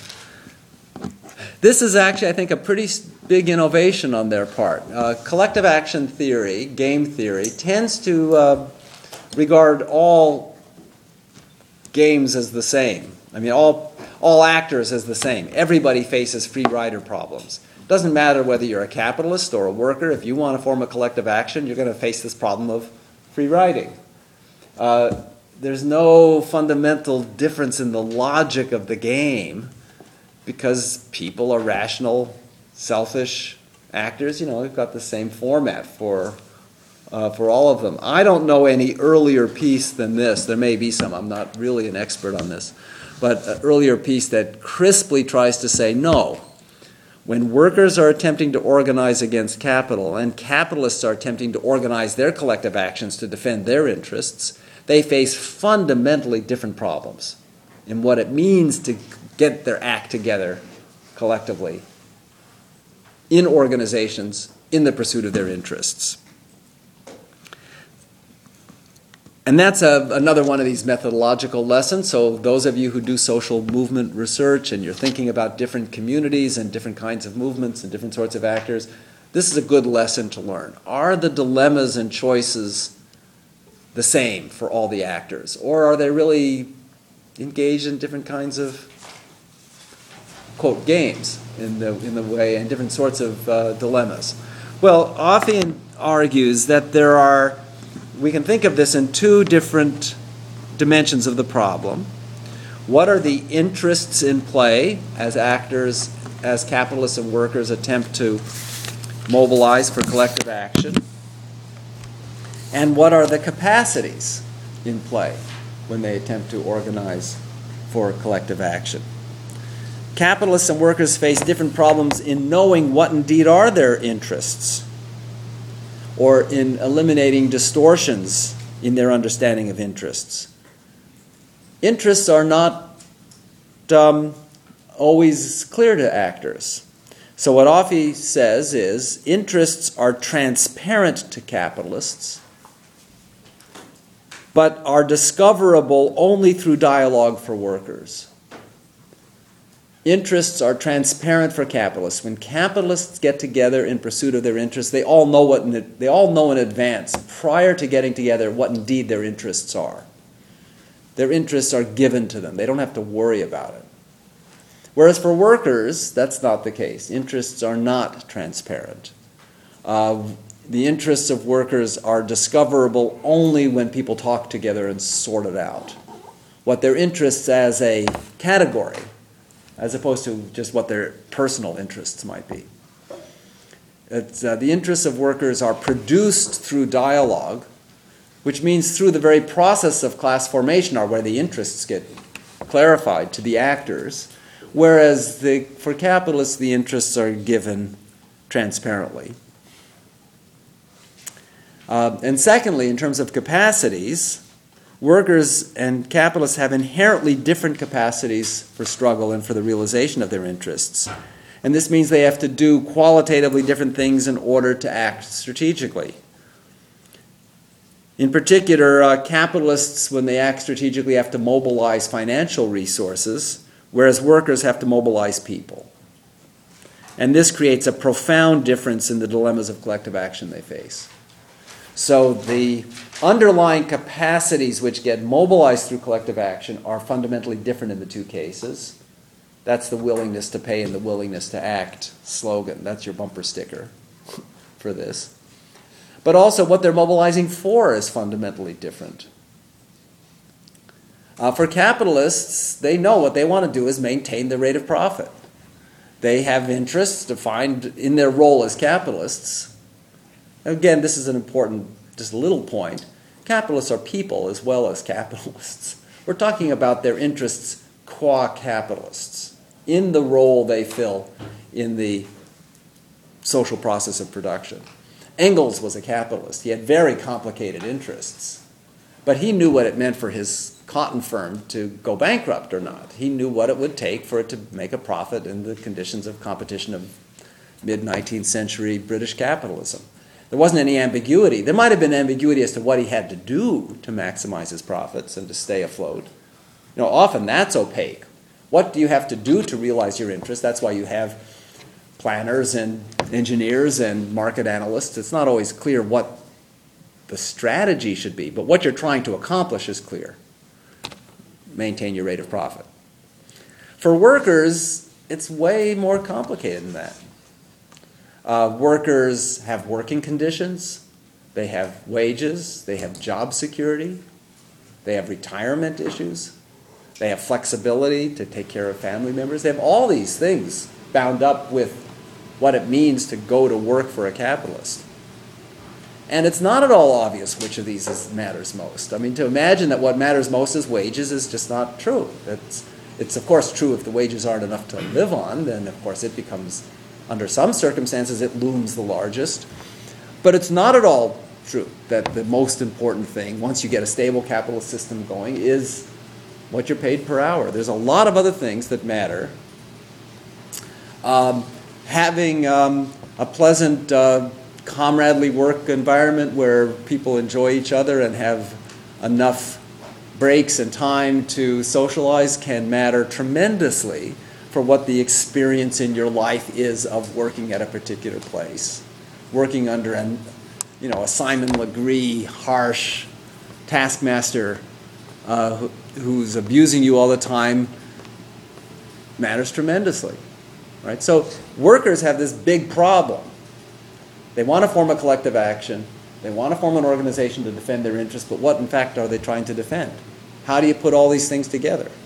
This is actually, I think, a pretty big innovation on their part. Uh, collective action theory, game theory, tends to uh, regard all games as the same. I mean, all, all actors as the same. Everybody faces free rider problems. It doesn't matter whether you're a capitalist or a worker. If you want to form a collective action, you're going to face this problem of free riding. Uh, there's no fundamental difference in the logic of the game because people are rational, selfish actors. You know, we've got the same format for Uh, for all of them. I don't know any earlier piece than this. There may be some. I'm not really an expert on this. But an earlier piece that crisply tries to say, no, when workers are attempting to organize against capital and capitalists are attempting to organize their collective actions to defend their interests, they face fundamentally different problems in what it means to get their act together collectively in organizations in the pursuit of their interests. And that's a, another one of these methodological lessons. So those of you who do social movement research and you're thinking about different communities and different kinds of movements and different sorts of actors, this is a good lesson to learn. Are the dilemmas and choices the same for all the actors? Or are they really engaged in different kinds of, quote, games in the, in the way, and different sorts of uh, dilemmas? Well, Offee argues that there are we can think of this in two different dimensions of the problem. What are the interests in play as actors, as capitalists and workers attempt to mobilize for collective action? And what are the capacities in play when they attempt to organize for collective action? Capitalists and workers face different problems in knowing what indeed are their interests, or in eliminating distortions in their understanding of interests. Interests are not um, always clear to actors. So what Offey says is, interests are transparent to capitalists, but are discoverable only through dialogue for workers. Interests are transparent for capitalists. When capitalists get together in pursuit of their interests, they all know what in, they all know in advance, prior to getting together, what indeed their interests are. Their interests are given to them. They don't have to worry about it. Whereas for workers, that's not the case. Interests are not transparent. Uh, the interests of workers are discoverable only when people talk together and sort it out. What their interests as a category, as opposed to just what their personal interests might be. It's, uh, the interests of workers are produced through dialogue, which means through the very process of class formation are where the interests get clarified to the actors, whereas the, for capitalists the interests are given transparently. Uh, and secondly, in terms of capacities, workers and capitalists have inherently different capacities for struggle and for the realization of their interests. And this means they have to do qualitatively different things in order to act strategically. In particular, uh, capitalists, when they act strategically, have to mobilize financial resources, whereas workers have to mobilize people. And this creates a profound difference in the dilemmas of collective action they face. So the underlying capacities which get mobilized through collective action are fundamentally different in the two cases. That's the willingness to pay and the willingness to act slogan. That's your bumper sticker for this. But also what they're mobilizing for is fundamentally different. Uh, for capitalists, they know what they want to do is maintain the rate of profit. They have interests defined in their role as capitalists. Again, this is an important, just a little point. Capitalists are people as well as capitalists. We're talking about their interests qua capitalists, in the role they fill in the social process of production. Engels was a capitalist. He had very complicated interests. But he knew what it meant for his cotton firm to go bankrupt or not. He knew what it would take for it to make a profit in the conditions of competition of mid-nineteenth century British capitalism. There wasn't any ambiguity. There might have been ambiguity as to what he had to do to maximize his profits and to stay afloat. You know, often that's opaque. What do you have to do to realize your interest? That's why you have planners and engineers and market analysts. It's not always clear what the strategy should be, but what you're trying to accomplish is clear. Maintain your rate of profit. For workers, it's way more complicated than that. Uh, workers have working conditions, they have wages, they have job security, they have retirement issues, they have flexibility to take care of family members. They have all these things bound up with what it means to go to work for a capitalist. And it's not at all obvious which of these is, matters most. I mean, to imagine that what matters most is wages is just not true. It's, it's of course true if the wages aren't enough to live on, then of course it becomes, under some circumstances, it looms the largest. But it's not at all true that the most important thing, once you get a stable capitalist system going, is what you're paid per hour. There's a lot of other things that matter. Um, having um, a pleasant, uh, comradely work environment where people enjoy each other and have enough breaks and time to socialize can matter tremendously for what the experience in your life is of working at a particular place. Working under an, you know, a Simon Legree harsh taskmaster uh, who, who's abusing you all the time matters tremendously, right? So workers have this big problem. They want to form a collective action. They want to form an organization to defend their interests, but what in fact are they trying to defend? How do you put all these things together?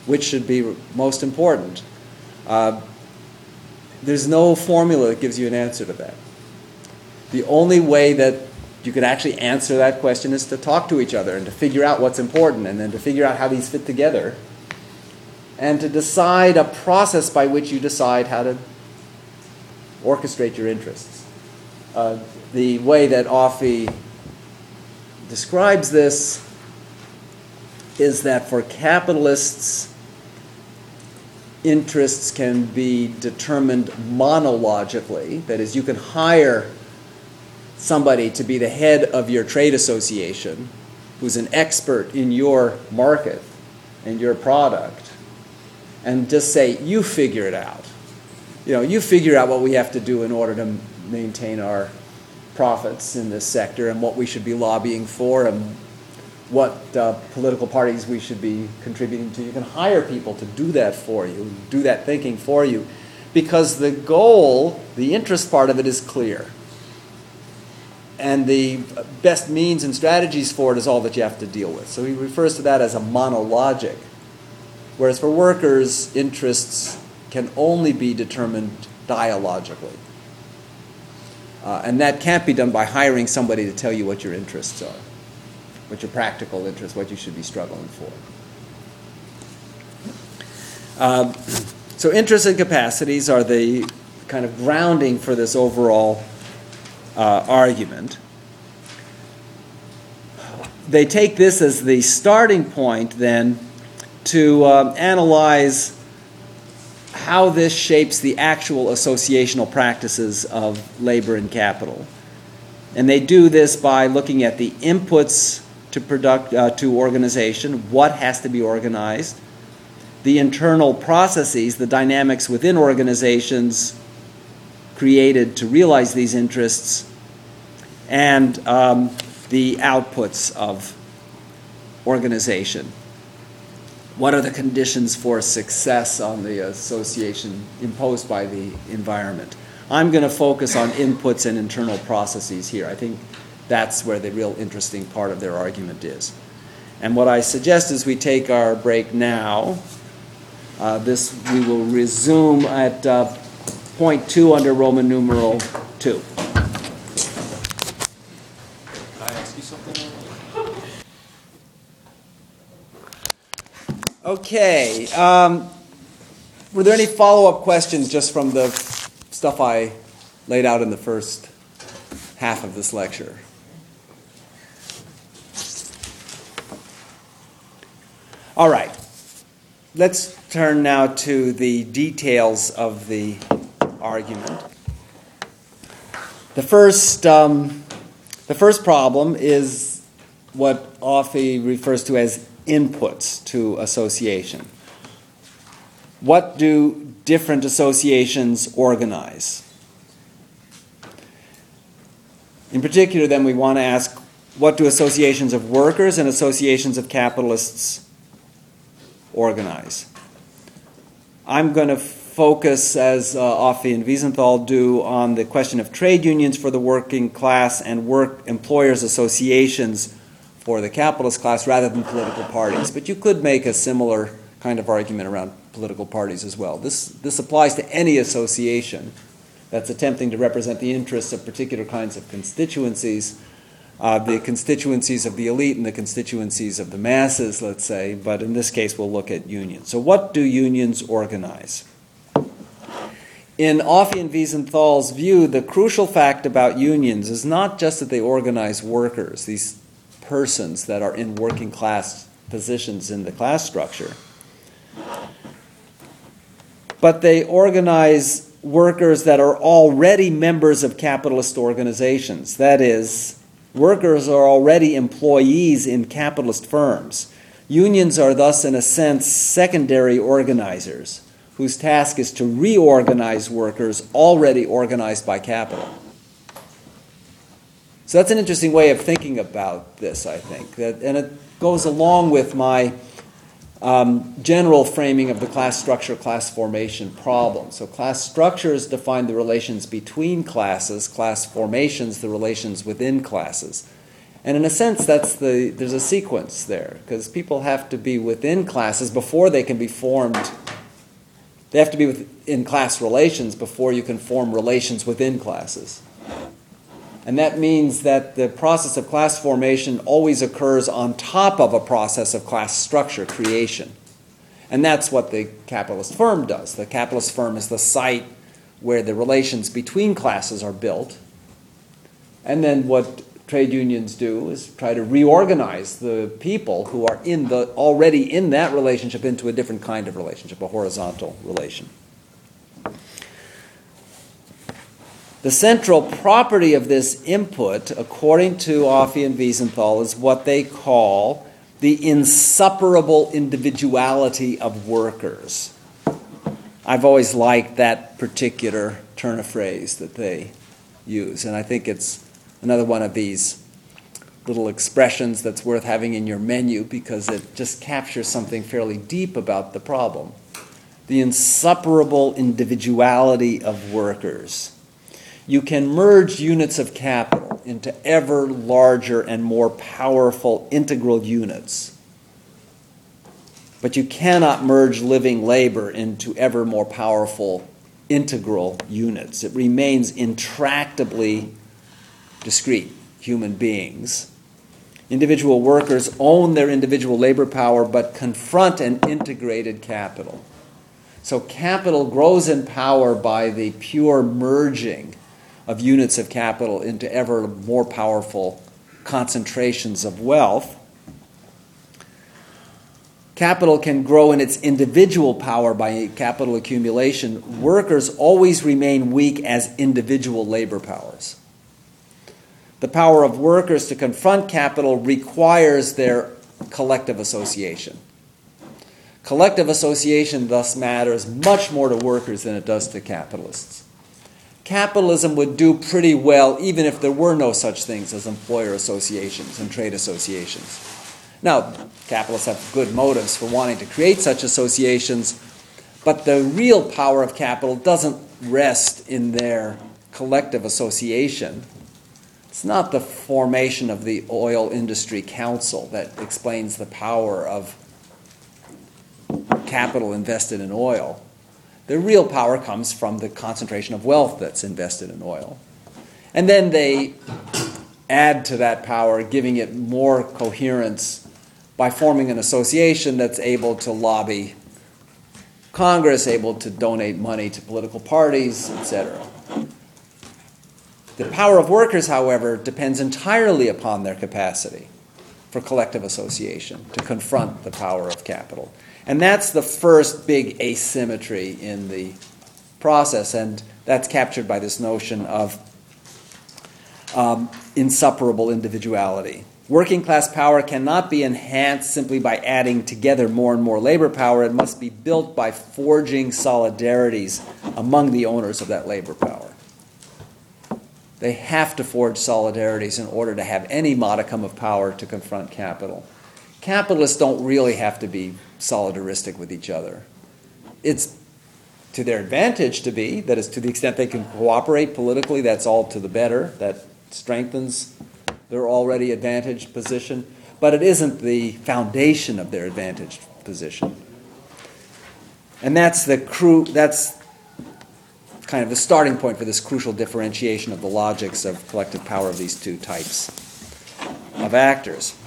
which should be most important? Uh, there's no formula that gives you an answer to that. The only way that you can actually answer that question is to talk to each other and to figure out what's important and then to figure out how these fit together and to decide a process by which you decide how to orchestrate your interests. Uh, the way that Offee describes this is that for capitalists, interests can be determined monologically. That is, you can hire somebody to be the head of your trade association who's an expert in your market and your product and just say, you figure it out. You know, you figure out what we have to do in order to maintain our profits in this sector and what we should be lobbying for and what uh, political parties we should be contributing to. You can hire people to do that for you, do that thinking for you, because the goal, the interest part of it is clear. And the best means and strategies for it is all that you have to deal with. So he refers to that as a monologic. Whereas for workers, interests can only be determined dialogically. Uh, and that can't be done by hiring somebody to tell you what your interests are, what your practical interests, what you should be struggling for. Uh, so interests and capacities are the kind of grounding for this overall uh, argument. They take this as the starting point then to um, analyze how this shapes the actual associational practices of labor and capital. And they do this by looking at the inputs to product uh, to organization, what has to be organized, the internal processes, the dynamics within organizations created to realize these interests, and um, the outputs of organization. What are the conditions for success on the association imposed by the environment? I'm going to focus on inputs and internal processes here. I think that's where the real interesting part of their argument is. And what I suggest is we take our break now. Uh, this we will resume at uh, point two under Roman numeral two. Can I ask you something? Okay. Um, were there any follow-up questions just from the stuff I laid out in the first half of this lecture? All right. Let's turn now to the details of the argument. The first, um, the first problem is what Offee refers to as inputs to association. What do different associations organize? In particular, then, we want to ask, what do associations of workers and associations of capitalists organize? I'm going to focus, as uh, Offee and Wiesenthal do, on the question of trade unions for the working class and work employers associations for the capitalist class rather than political parties. But you could make a similar kind of argument around political parties as well. This, this applies to any association that's attempting to represent the interests of particular kinds of constituencies, uh, the constituencies of the elite and the constituencies of the masses, let's say, but in this case we'll look at unions. So what do unions organize? In Offee and Wiesenthal's view, the crucial fact about unions is not just that they organize workers, these persons that are in working class positions in the class structure, but they organize workers that are already members of capitalist organizations. That is, workers are already employees in capitalist firms. Unions are thus, in a sense, secondary organizers whose task is to reorganize workers already organized by capital. So that's an interesting way of thinking about this, I think. That, and it goes along with my um, general framing of the class structure, class formation problem. So class structures define the relations between classes, class formations the relations within classes. And in a sense, that's the there's a sequence there, because people have to be within classes before they can be formed. They have to be within class relations before you can form relations within classes. And that means that the process of class formation always occurs on top of a process of class structure creation. And that's what the capitalist firm does. The capitalist firm is the site where the relations between classes are built. And then what trade unions do is try to reorganize the people who are in the already in that relationship into a different kind of relationship, a horizontal relation. The central property of this input, according to Offey and Wiesenthal, is what they call the insuperable individuality of workers. I've always liked that particular turn of phrase that they use, and I think it's another one of these little expressions that's worth having in your menu because it just captures something fairly deep about the problem. The insuperable individuality of workers. You can merge units of capital into ever larger and more powerful integral units. But you cannot merge living labor into ever more powerful integral units. It remains intractably discrete human beings. Individual workers own their individual labor power but confront an integrated capital. So capital grows in power by the pure merging of units of capital into ever more powerful concentrations of wealth. Capital can grow in its individual power by capital accumulation. Workers always remain weak as individual labor powers. The power of workers to confront capital requires their collective association. Collective association thus matters much more to workers than it does to capitalists. Capitalism would do pretty well even if there were no such things as employer associations and trade associations. Now, capitalists have good motives for wanting to create such associations, but the real power of capital doesn't rest in their collective association. It's not the formation of the oil industry council that explains the power of capital invested in oil. The real power comes from the concentration of wealth that's invested in oil. And then they add to that power, giving it more coherence by forming an association that's able to lobby Congress, able to donate money to political parties, et cetera. The power of workers, however, depends entirely upon their capacity for collective association to confront the power of capital. And that's the first big asymmetry in the process, and that's captured by this notion of um, insuperable individuality. Working class power cannot be enhanced simply by adding together more and more labor power. It must be built by forging solidarities among the owners of that labor power. They have to forge solidarities in order to have any modicum of power to confront capital. Capitalists don't really have to be solidaristic with each other. It's to their advantage to be, that is, to the extent they can cooperate politically, that's all to the better. That strengthens their already advantaged position. But it isn't the foundation of their advantaged position. And that's the cru- that's kind of the starting point for this crucial differentiation of the logics of collective power of these two types of actors.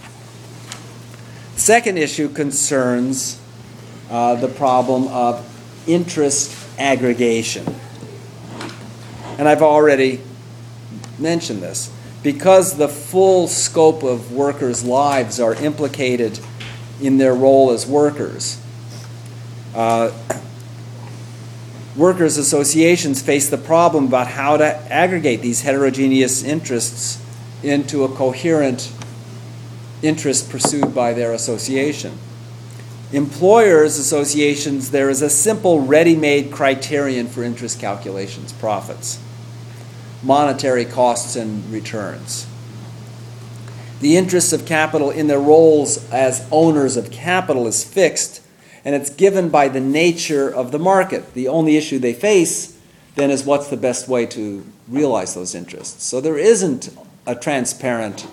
The second issue concerns uh, the problem of interest aggregation. And I've already mentioned this. Because the full scope of workers' lives are implicated in their role as workers, uh, workers' associations face the problem about how to aggregate these heterogeneous interests into a coherent interest pursued by their association. Employers' associations, there is a simple ready-made criterion for interest calculations: profits, monetary costs and returns. The interests of capital in their roles as owners of capital is fixed, and it's given by the nature of the market. The only issue they face then is what's the best way to realize those interests. So there isn't a transparent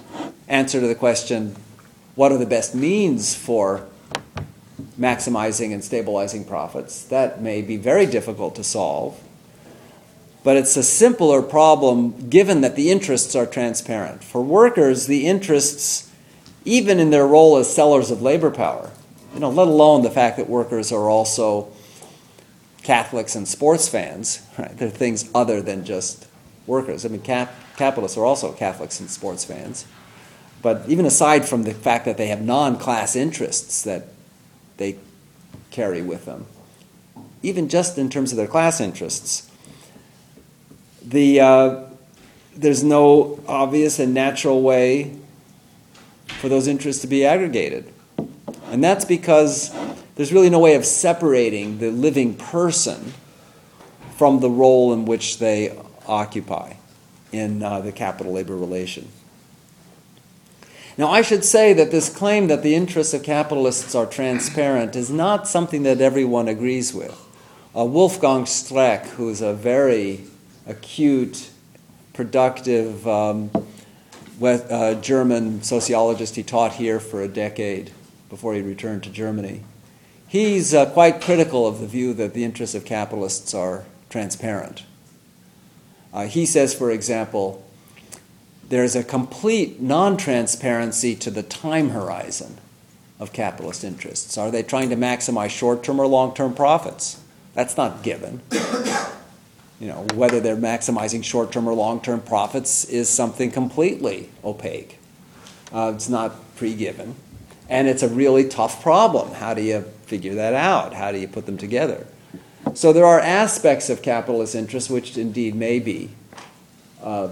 answer to the question, what are the best means for maximizing and stabilizing profits? That may be very difficult to solve. But it's a simpler problem given that the interests are transparent. For workers, the interests, even in their role as sellers of labor power, you know, let alone the fact that workers are also Catholics and sports fans, right? They're things other than just workers. I mean, cap- capitalists are also Catholics and sports fans. But even aside from the fact that they have non-class interests that they carry with them, even just in terms of their class interests, the uh, there's no obvious and natural way for those interests to be aggregated. And that's because there's really no way of separating the living person from the role in which they occupy in uh, the capital-labor relation. Now, I should say that this claim that the interests of capitalists are transparent is not something that everyone agrees with. Uh, Wolfgang Streeck, who's a very acute, productive um, West, uh, German sociologist, he taught here for a decade before he returned to Germany. He's uh, quite critical of the view that the interests of capitalists are transparent. Uh, he says, for example, there's a complete non-transparency to the time horizon of capitalist interests. Are they trying to maximize short-term or long-term profits? That's not given. You know, whether they're maximizing short-term or long-term profits is something completely opaque. Uh, it's not pre-given. And it's a really tough problem. How do you figure that out? How do you put them together? So there are aspects of capitalist interests which indeed may be uh,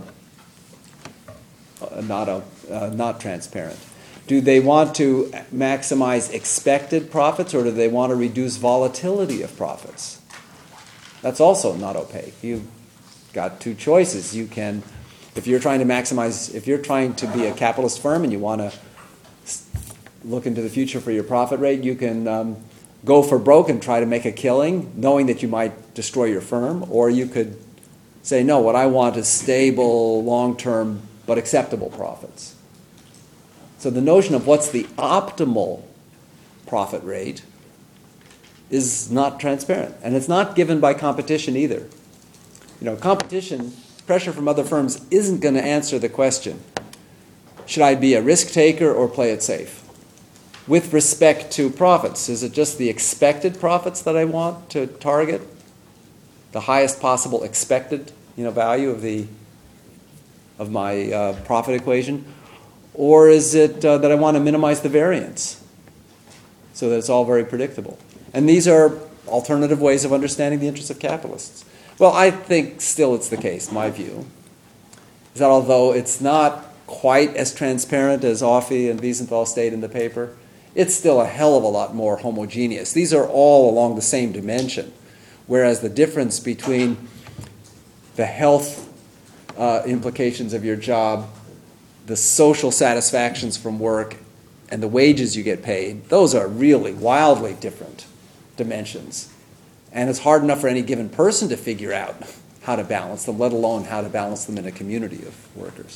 not, a, uh, not transparent. Do they want to maximize expected profits, or do they want to reduce volatility of profits? That's also not opaque. You've got two choices. You can, if you're trying to maximize, if you're trying to be a capitalist firm and you want to look into the future for your profit rate, you can um, go for broke and try to make a killing, knowing that you might destroy your firm, or you could say, no, what I want is stable, long-term, but acceptable profits. So the notion of what's the optimal profit rate is not transparent. And it's not given by competition either. You know, competition, pressure from other firms isn't going to answer the question, should I be a risk taker or play it safe? With respect to profits, is it just the expected profits that I want to target? The highest possible expected, you know, value of the of my uh, profit equation? Or is it uh, that I want to minimize the variance so that it's all very predictable? And these are alternative ways of understanding the interests of capitalists. Well, I think still it's the case, my view, is that although it's not quite as transparent as Offey and Wiesenthal state in the paper, it's still a hell of a lot more homogeneous. These are all along the same dimension, whereas the difference between the health uh, implications of your job, the social satisfactions from work, and the wages you get paid, those are really wildly different dimensions. And it's hard enough for any given person to figure out how to balance them, let alone how to balance them in a community of workers.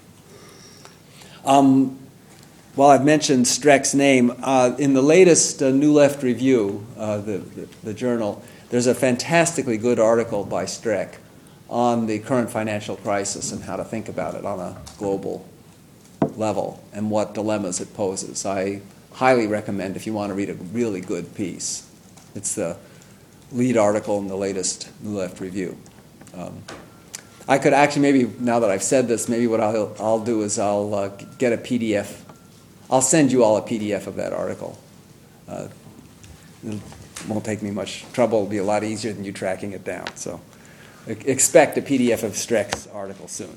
Um, well, I've mentioned Streck's name. Uh, in the latest uh, New Left Review, uh, the, the, the journal, there's a fantastically good article by Streck on the current financial crisis and how to think about it on a global level and what dilemmas it poses. I highly recommend if you want to read a really good piece. It's the lead article in the latest New Left Review. Um, I could actually maybe, now that I've said this, maybe what I'll, I'll do is I'll uh, get a P D F. I'll send you all a P D F of that article. Uh, it won't take me much trouble. It'll be a lot easier than you tracking it down. So expect a P D F of Streck's article soon.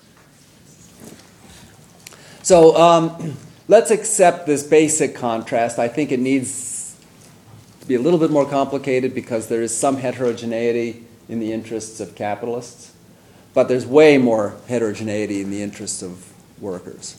So um, let's accept this basic contrast. I think it needs to be a little bit more complicated because there is some heterogeneity in the interests of capitalists, but there's way more heterogeneity in the interests of workers.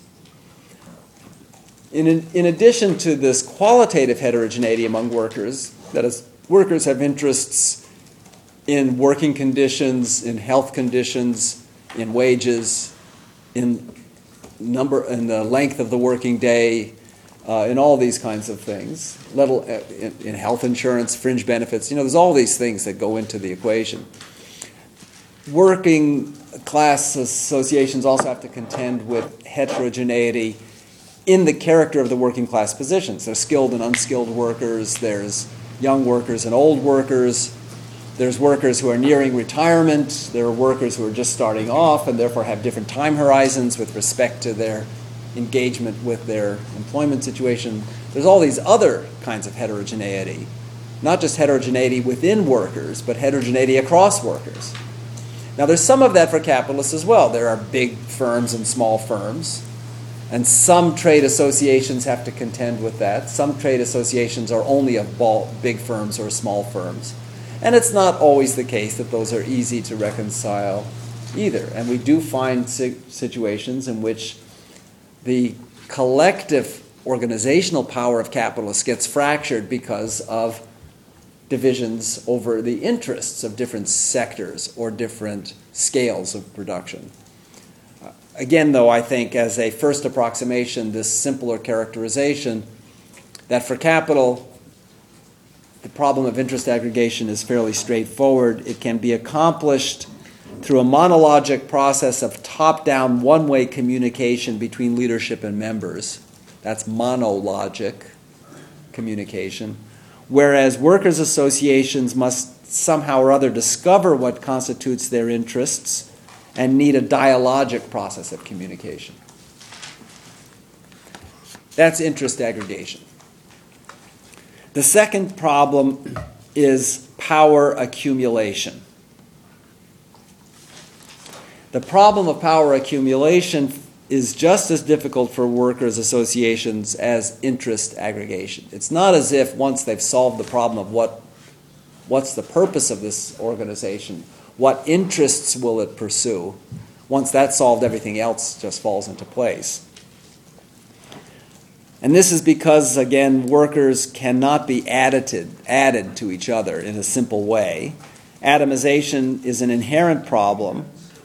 In, in addition to this qualitative heterogeneity among workers, that is, workers have interests in working conditions, in health conditions, in wages, in number and the length of the working day, uh, in all these kinds of things. Little uh, in, in health insurance, fringe benefits. You know, there's all these things that go into the equation. Working class associations also have to contend with heterogeneity in the character of the working class positions. There's skilled and unskilled workers, there's young workers and old workers, there's workers who are nearing retirement, there are workers who are just starting off and therefore have different time horizons with respect to their engagement with their employment situation. There's all these other kinds of heterogeneity, not just heterogeneity within workers, but heterogeneity across workers. Now there's some of that for capitalists as well. There are big firms and small firms, and some trade associations have to contend with that. Some trade associations are only of big firms or small firms. And it's not always the case that those are easy to reconcile either. And we do find situations in which the collective organizational power of capitalists gets fractured because of divisions over the interests of different sectors or different scales of production. Uh, again, though, I think as a first approximation, this simpler characterization that for capital, the problem of interest aggregation is fairly straightforward. It can be accomplished through a monologic process of top-down, one-way communication between leadership and members. That's monologic communication. Whereas workers' associations must somehow or other discover what constitutes their interests and need a dialogic process of communication. That's interest aggregation. The second problem is power accumulation. The problem of power accumulation is just as difficult for workers' associations as interest aggregation. It's not as if once they've solved the problem of what, what's the purpose of this organization, what interests will it pursue, once that's solved, everything else just falls into place. And this is because, again, workers cannot be added, added to each other in a simple way. Atomization is an inherent problem.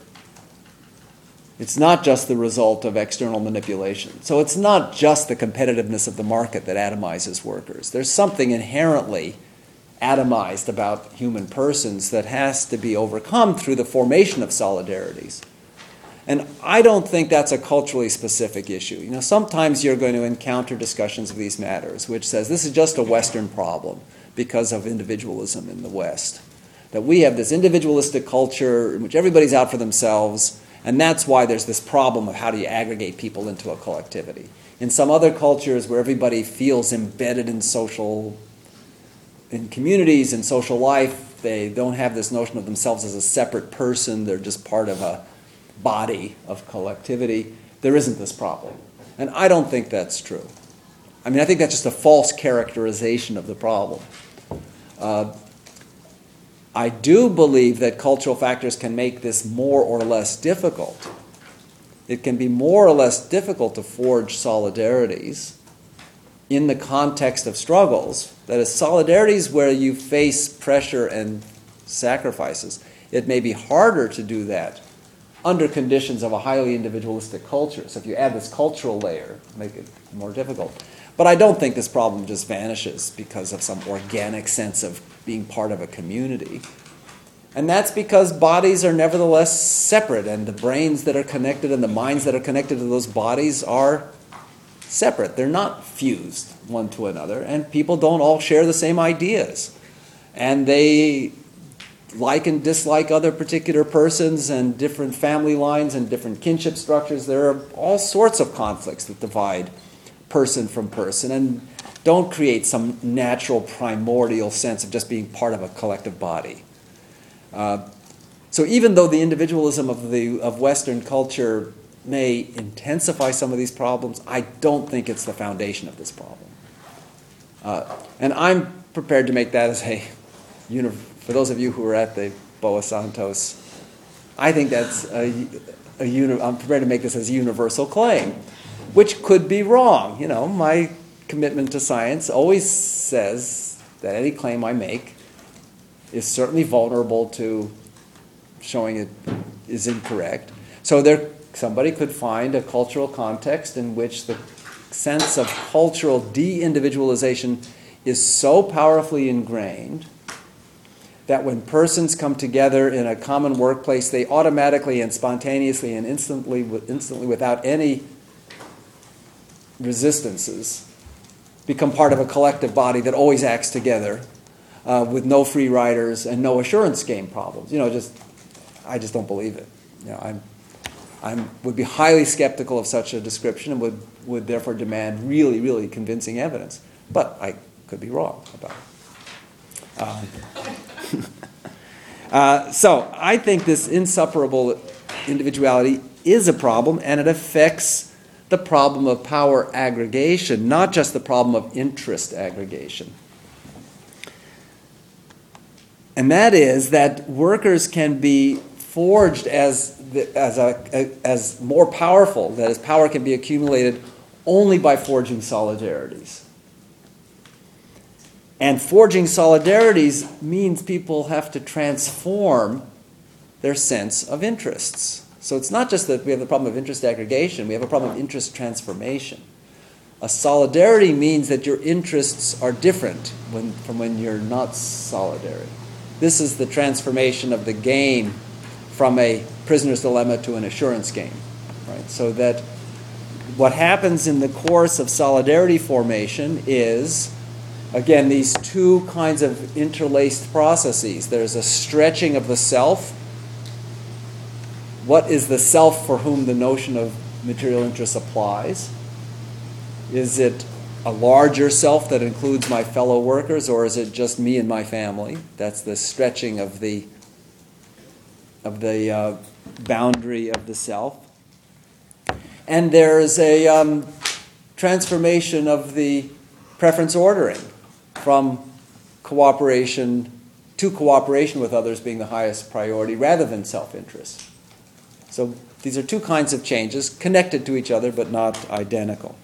It's not just the result of external manipulation. So it's not just the competitiveness of the market that atomizes workers. There's something inherently atomized about human persons that has to be overcome through the formation of solidarities. And I don't think that's a culturally specific issue. You know, sometimes you're going to encounter discussions of these matters which says this is just a Western problem because of individualism in the West. That we have this individualistic culture in which everybody's out for themselves, and that's why there's this problem of how do you aggregate people into a collectivity. In some other cultures where everybody feels embedded in social, in communities and social life, they don't have this notion of themselves as a separate person, they're just part of a body of collectivity. There isn't this problem. And I don't think that's true. I mean, I think that's just a false characterization of the problem. Uh, I do believe that cultural factors can make this more or less difficult. It can be more or less difficult to forge solidarities in the context of struggles. That is, solidarities where you face pressure and sacrifices. It may be harder to do that under conditions of a highly individualistic culture. So if you add this cultural layer, make it more difficult. But I don't think this problem just vanishes because of some organic sense of being part of a community. And that's because bodies are nevertheless separate, and the brains that are connected and the minds that are connected to those bodies are separate. They're not fused one to another, and people don't all share the same ideas. And they like and dislike other particular persons and different family lines and different kinship structures. There are all sorts of conflicts that divide person from person and don't create some natural primordial sense of just being part of a collective body. Uh, so even though the individualism of the of Western culture may intensify some of these problems, I don't think it's the foundation of this problem. Uh, and I'm prepared to make that as a universal. For those of you who were at the Boa Santos, I think that's a, a uni- I'm prepared to make this as a universal claim, which could be wrong. You know, my commitment to science always says that any claim I make is certainly vulnerable to showing it is incorrect. So there somebody could find a cultural context in which the sense of cultural de-individualization is so powerfully ingrained that when persons come together in a common workplace, they automatically and spontaneously and instantly, instantly without any resistances, become part of a collective body that always acts together uh, with no free riders and no assurance game problems. You know, just I just don't believe it. You know, I'm I would be highly skeptical of such a description and would, would therefore demand really, really convincing evidence. But I could be wrong about it. Um, uh, so I think this insufferable individuality is a problem, and it affects the problem of power aggregation, not just the problem of interest aggregation. And that is that workers can be forged as the, as a, as more powerful, that is, power can be accumulated only by forging solidarities. And forging solidarities means people have to transform their sense of interests. So it's not just that we have the problem of interest aggregation, we have a problem of interest transformation. A solidarity means that your interests are different when, from when you're not solidary. This is the transformation of the game from a prisoner's dilemma to an assurance game, right? So that what happens in the course of solidarity formation is, again, these two kinds of interlaced processes. There's a stretching of the self. What is the self for whom the notion of material interest applies? Is it a larger self that includes my fellow workers, or is it just me and my family? That's the stretching of the of the uh, boundary of the self. And there's a um, transformation of the preference ordering from cooperation to cooperation with others being the highest priority rather than self-interest. So these are two kinds of changes connected to each other but not identical.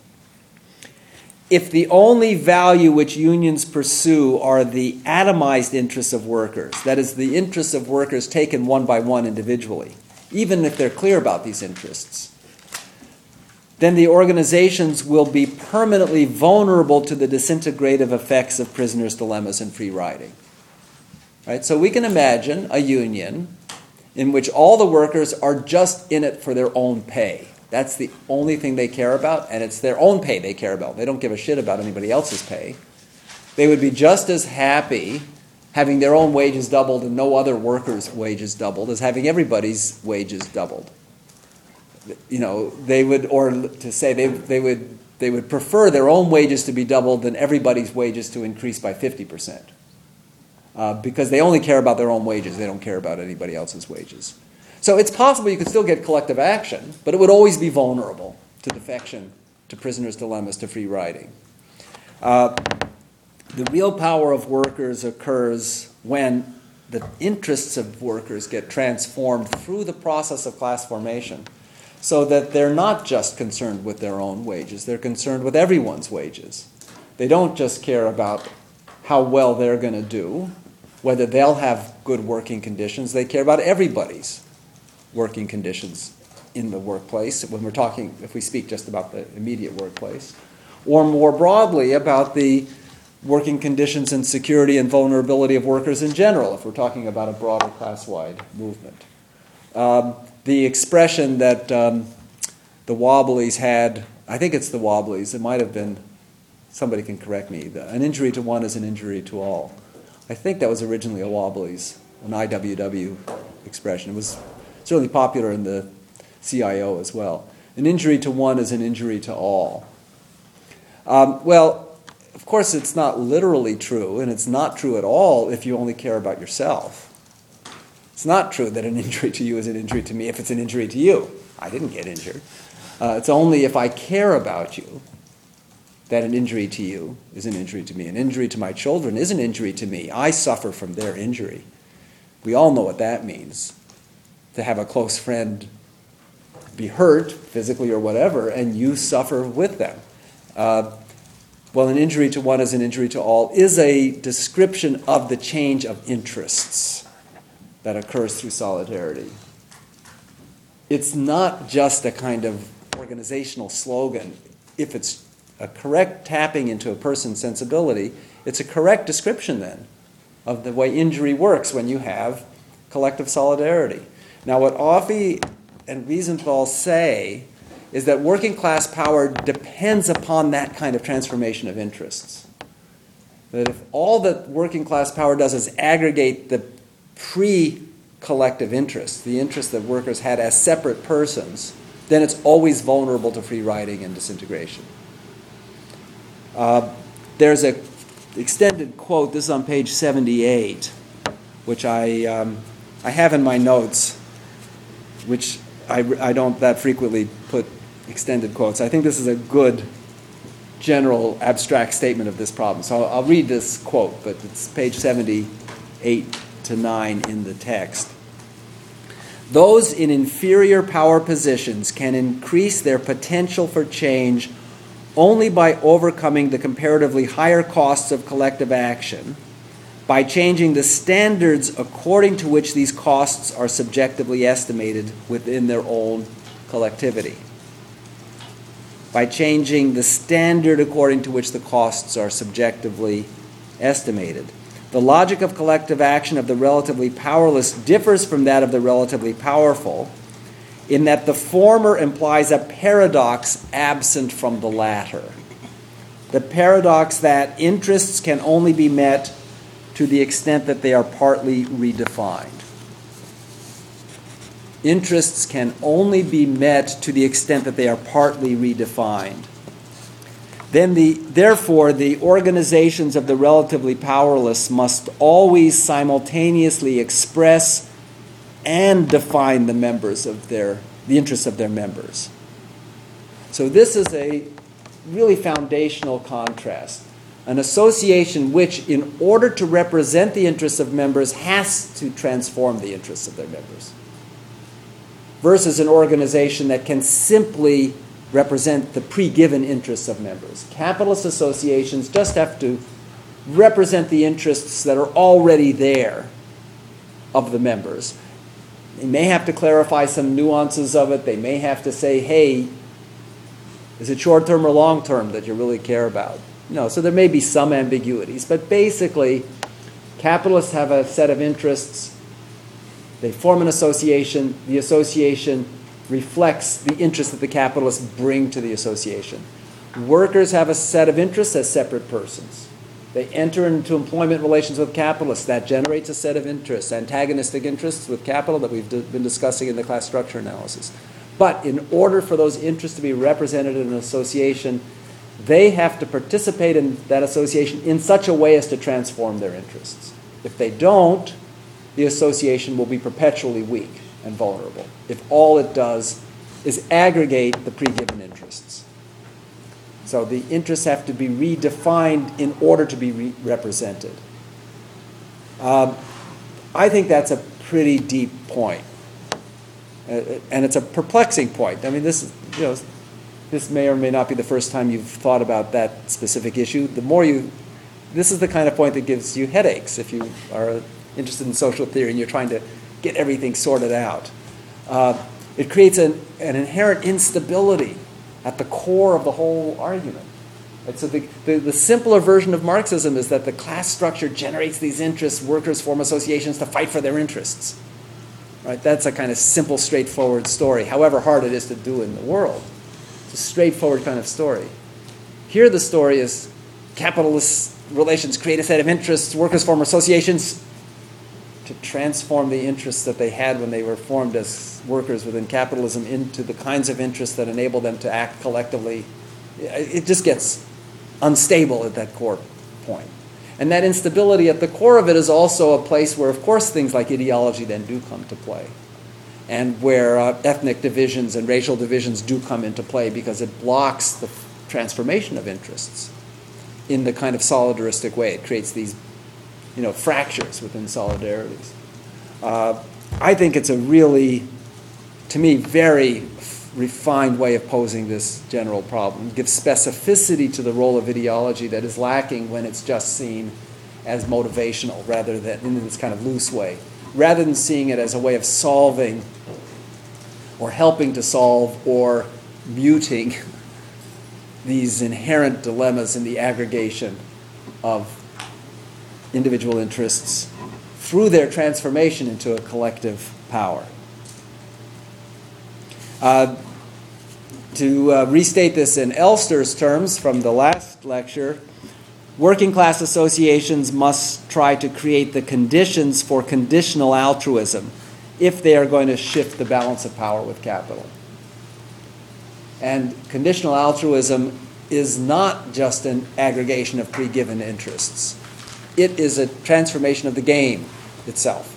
If the only value which unions pursue are the atomized interests of workers, that is, the interests of workers taken one by one individually, even if they're clear about these interests, then the organizations will be permanently vulnerable to the disintegrative effects of prisoners' dilemmas and free riding. Right? So we can imagine a union in which all the workers are just in it for their own pay. That's the only thing they care about, and it's their own pay they care about. They don't give a shit about anybody else's pay. They would be just as happy having their own wages doubled and no other workers' wages doubled as having everybody's wages doubled. You know, they would, or to say they they would they would prefer their own wages to be doubled than everybody's wages to increase by fifty percent. Uh, because they only care about their own wages. They don't care about anybody else's wages. So it's possible you could still get collective action, but it would always be vulnerable to defection, to prisoners' dilemmas, to free riding. Uh, the real power of workers occurs when the interests of workers get transformed through the process of class formation so that they're not just concerned with their own wages, they're concerned with everyone's wages. They don't just care about how well they're going to do, whether they'll have good working conditions, they care about everybody's working conditions in the workplace, when we're talking, if we speak just about the immediate workplace, or more broadly about the working conditions and security and vulnerability of workers in general, if we're talking about a broader class-wide movement. Um, the expression that um, the Wobblies had, I think it's the Wobblies, it might have been, somebody can correct me, the, an injury to one is an injury to all. I think that was originally a Wobblies, an I W W expression. It was certainly popular in the C I O as well. An injury to one is an injury to all. Um, well, of course it's not literally true, and it's not true at all if you only care about yourself. It's not true that an injury to you is an injury to me if it's an injury to you. I didn't get injured. Uh, it's only if I care about you that an injury to you is an injury to me. An injury to my children is an injury to me. I suffer from their injury. We all know what that means. To have a close friend be hurt, physically or whatever, and you suffer with them. Uh, well, an injury to one is an injury to all is a description of the change of interests that occurs through solidarity. it's not just a kind of organizational slogan. If it's a correct tapping into a person's sensibility, it's a correct description then of the way injury works when you have collective solidarity. Now, what Offey and Wiesenthal say is that working class power depends upon that kind of transformation of interests. That if all that working class power does is aggregate the pre-collective interests, the interests that workers had as separate persons, then it's always vulnerable to free riding and disintegration. Uh, there's a extended quote, this is on page seventy-eight, which I, um, I have in my notes, which I, I don't that frequently put extended quotes. I think this is a good general abstract statement of this problem. So I'll, I'll read this quote, but it's page seventy-eight to nine in the text. Those in inferior power positions can increase their potential for change only by overcoming the comparatively higher costs of collective action, by changing the standards according to which these costs are subjectively estimated within their own collectivity. By changing the standard according to which the costs are subjectively estimated. The logic of collective action of the relatively powerless differs from that of the relatively powerful, in that the former implies a paradox absent from the latter. The paradox that interests can only be met to the extent that they are partly redefined. Interests can only be met to the extent that they are partly redefined. Then the, therefore, the organizations of the relatively powerless must always simultaneously express and define the members of their, the interests of their members. So this is a really foundational contrast. An association which, in order to represent the interests of members, has to transform the interests of their members, versus an organization that can simply represent the pre-given interests of members. Capitalist associations just have to represent the interests that are already there of the members. They may have to clarify some nuances of it. They may have to say, hey, is it short-term or long-term that you really care about? No, so there may be some ambiguities. But basically, capitalists have a set of interests. They form an association. The association reflects the interests that the capitalists bring to the association. Workers have a set of interests as separate persons. They enter into employment relations with capitalists. That generates a set of interests, antagonistic interests with capital that we've d- been discussing in the class structure analysis. But in order for those interests to be represented in an association, they have to participate in that association in such a way as to transform their interests. If they don't, the association will be perpetually weak and vulnerable if all it does is aggregate the pre-given interests. So the interests have to be redefined in order to be re- represented. Um, I think that's a pretty deep point. Uh, and it's a perplexing point. I mean, this, you know, this may or may not be the first time you've thought about that specific issue. The more you, this is the kind of point that gives you headaches if you are interested in social theory and you're trying to get everything sorted out. Uh, it creates an, an inherent instability at the core of the whole argument. Right? So the, the, the simpler version of Marxism is that the class structure generates these interests, workers form associations to fight for their interests. Right? That's a kind of simple, straightforward story, however hard it is to do in the world. It's a straightforward kind of story. Here the story is capitalist relations create a set of interests, workers form associations to transform the interests that they had when they were formed as workers within capitalism into the kinds of interests that enable them to act collectively. It just gets unstable at that core point. And that instability at the core of it is also a place where, of course, things like ideology then do come to play, and where uh, ethnic divisions and racial divisions do come into play because it blocks the transformation of interests in the kind of solidaristic way. It creates these, you know, fractures within solidarities. Uh, I think it's a really, to me, very refined way of posing this general problem. It gives specificity to the role of ideology that is lacking when it's just seen as motivational rather than in this kind of loose way, rather than seeing it as a way of solving or helping to solve, or muting these inherent dilemmas in the aggregation of individual interests through their transformation into a collective power. Uh, to uh, restate this in Elster's terms from the last lecture, working class associations must try to create the conditions for conditional altruism if they are going to shift the balance of power with capital. And conditional altruism is not just an aggregation of pre-given interests. It is a transformation of the game itself.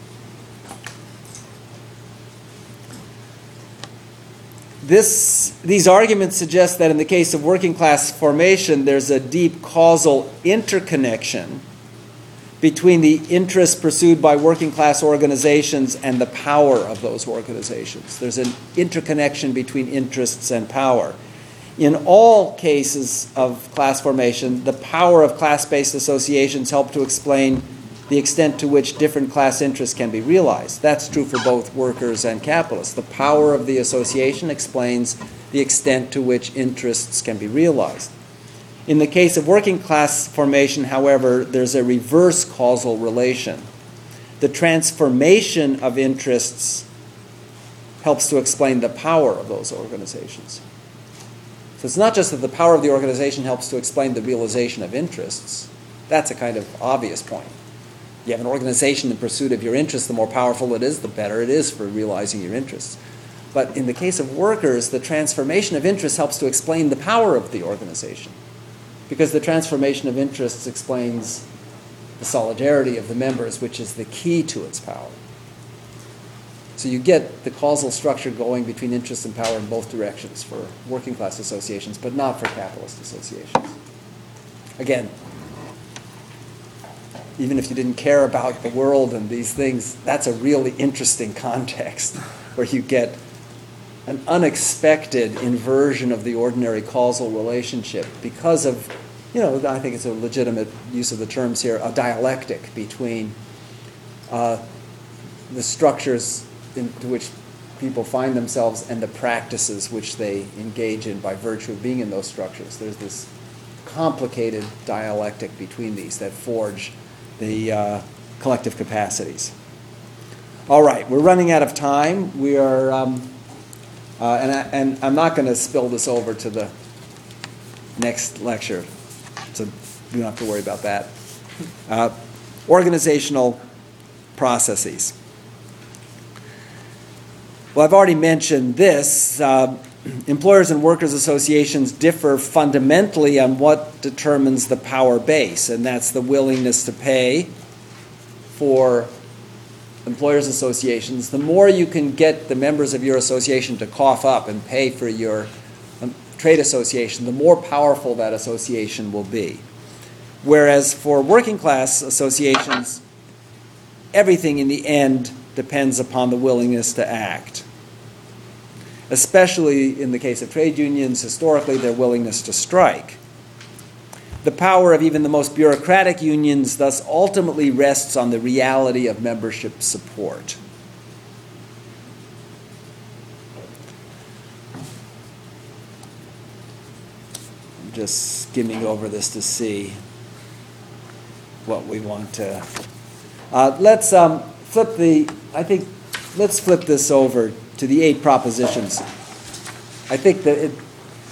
This, these arguments suggest that in the case of working class formation, there's a deep causal interconnection between the interests pursued by working class organizations and the power of those organizations. There's an interconnection between interests and power. In all cases of class formation, the power of class-based associations help to explain the extent to which different class interests can be realized. That's true for both workers and capitalists. The power of the association explains the extent to which interests can be realized. In the case of working class formation, however, there's a reverse causal relation. The transformation of interests helps to explain the power of those organizations. So it's not just that the power of the organization helps to explain the realization of interests. That's a kind of obvious point. You have an organization in pursuit of your interests, the more powerful it is, the better it is for realizing your interests. But in the case of workers, the transformation of interests helps to explain the power of the organization, because the transformation of interests explains the solidarity of the members, which is the key to its power. So you get the causal structure going between interest and power in both directions for working class associations, but not for capitalist associations. Again, even if you didn't care about the world and these things, that's a really interesting context where you get an unexpected inversion of the ordinary causal relationship because of, you know, I think it's a legitimate use of the terms here, a dialectic between uh, the structures into which people find themselves and the practices which they engage in by virtue of being in those structures. There's this complicated dialectic between these that forge the uh, collective capacities. All right, we're running out of time. We are, um, uh, and, I, and I'm not going to spill this over to the next lecture, so you don't have to worry about that. Uh, organizational processes. Well, I've already mentioned this. Uh, employers and workers associations differ fundamentally on what determines the power base, and that's the willingness to pay for employers associations. The more you can get the members of your association to cough up and pay for your um, trade association, the more powerful that association will be. Whereas for working class associations, everything in the end depends upon the willingness to act. Especially in the case of trade unions, historically, their willingness to strike. The power of even the most bureaucratic unions thus ultimately rests on the reality of membership support. I'm just skimming over this to see what we want to... Uh, let's um, flip the... I think, let's flip this over to the eight propositions. I think that it...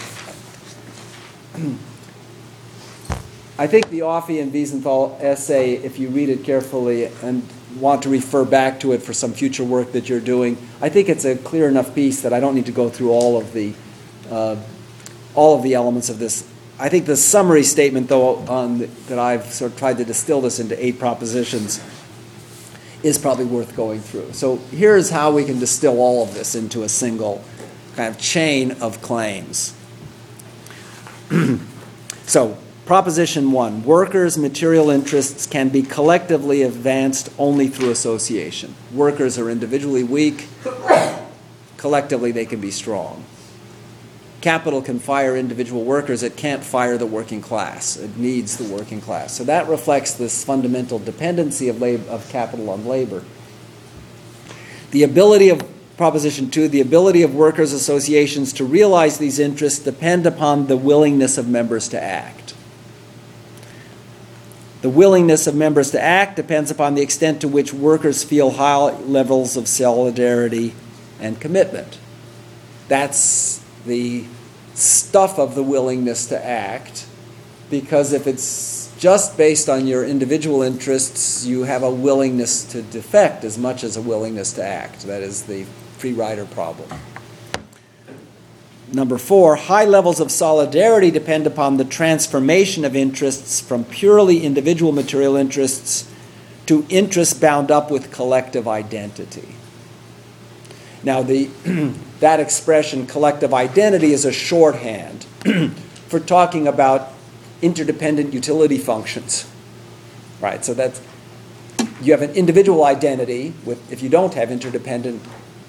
I think the Offey and Wiesenthal essay, if you read it carefully and want to refer back to it for some future work that you're doing, I think it's a clear enough piece that I don't need to go through all of the uh, all of the elements of this. I think the summary statement, though, on the, that I've sort of tried to distill this into eight propositions, is probably worth going through. So here's how we can distill all of this into a single kind of chain of claims. So, Proposition one, workers' material interests can be collectively advanced only through association. Workers are individually weak. Collectively, they can be strong. Capital can fire individual workers. It can't fire the working class. It needs the working class. So that reflects this fundamental dependency of, lab- of capital on labor. The ability of Proposition two, the ability of workers' associations to realize these interests depend upon the willingness of members to act. The willingness of members to act depends upon the extent to which workers feel high levels of solidarity and commitment. That's the stuff of the willingness to act, because if it's just based on your individual interests, you have a willingness to defect as much as a willingness to act. That is the free rider problem. Number four, high levels of solidarity depend upon the transformation of interests from purely individual material interests to interests bound up with collective identity. Now, the, that expression, collective identity, is a shorthand for talking about interdependent utility functions. Right, so that's, you have an individual identity. With, if you don't have interdependent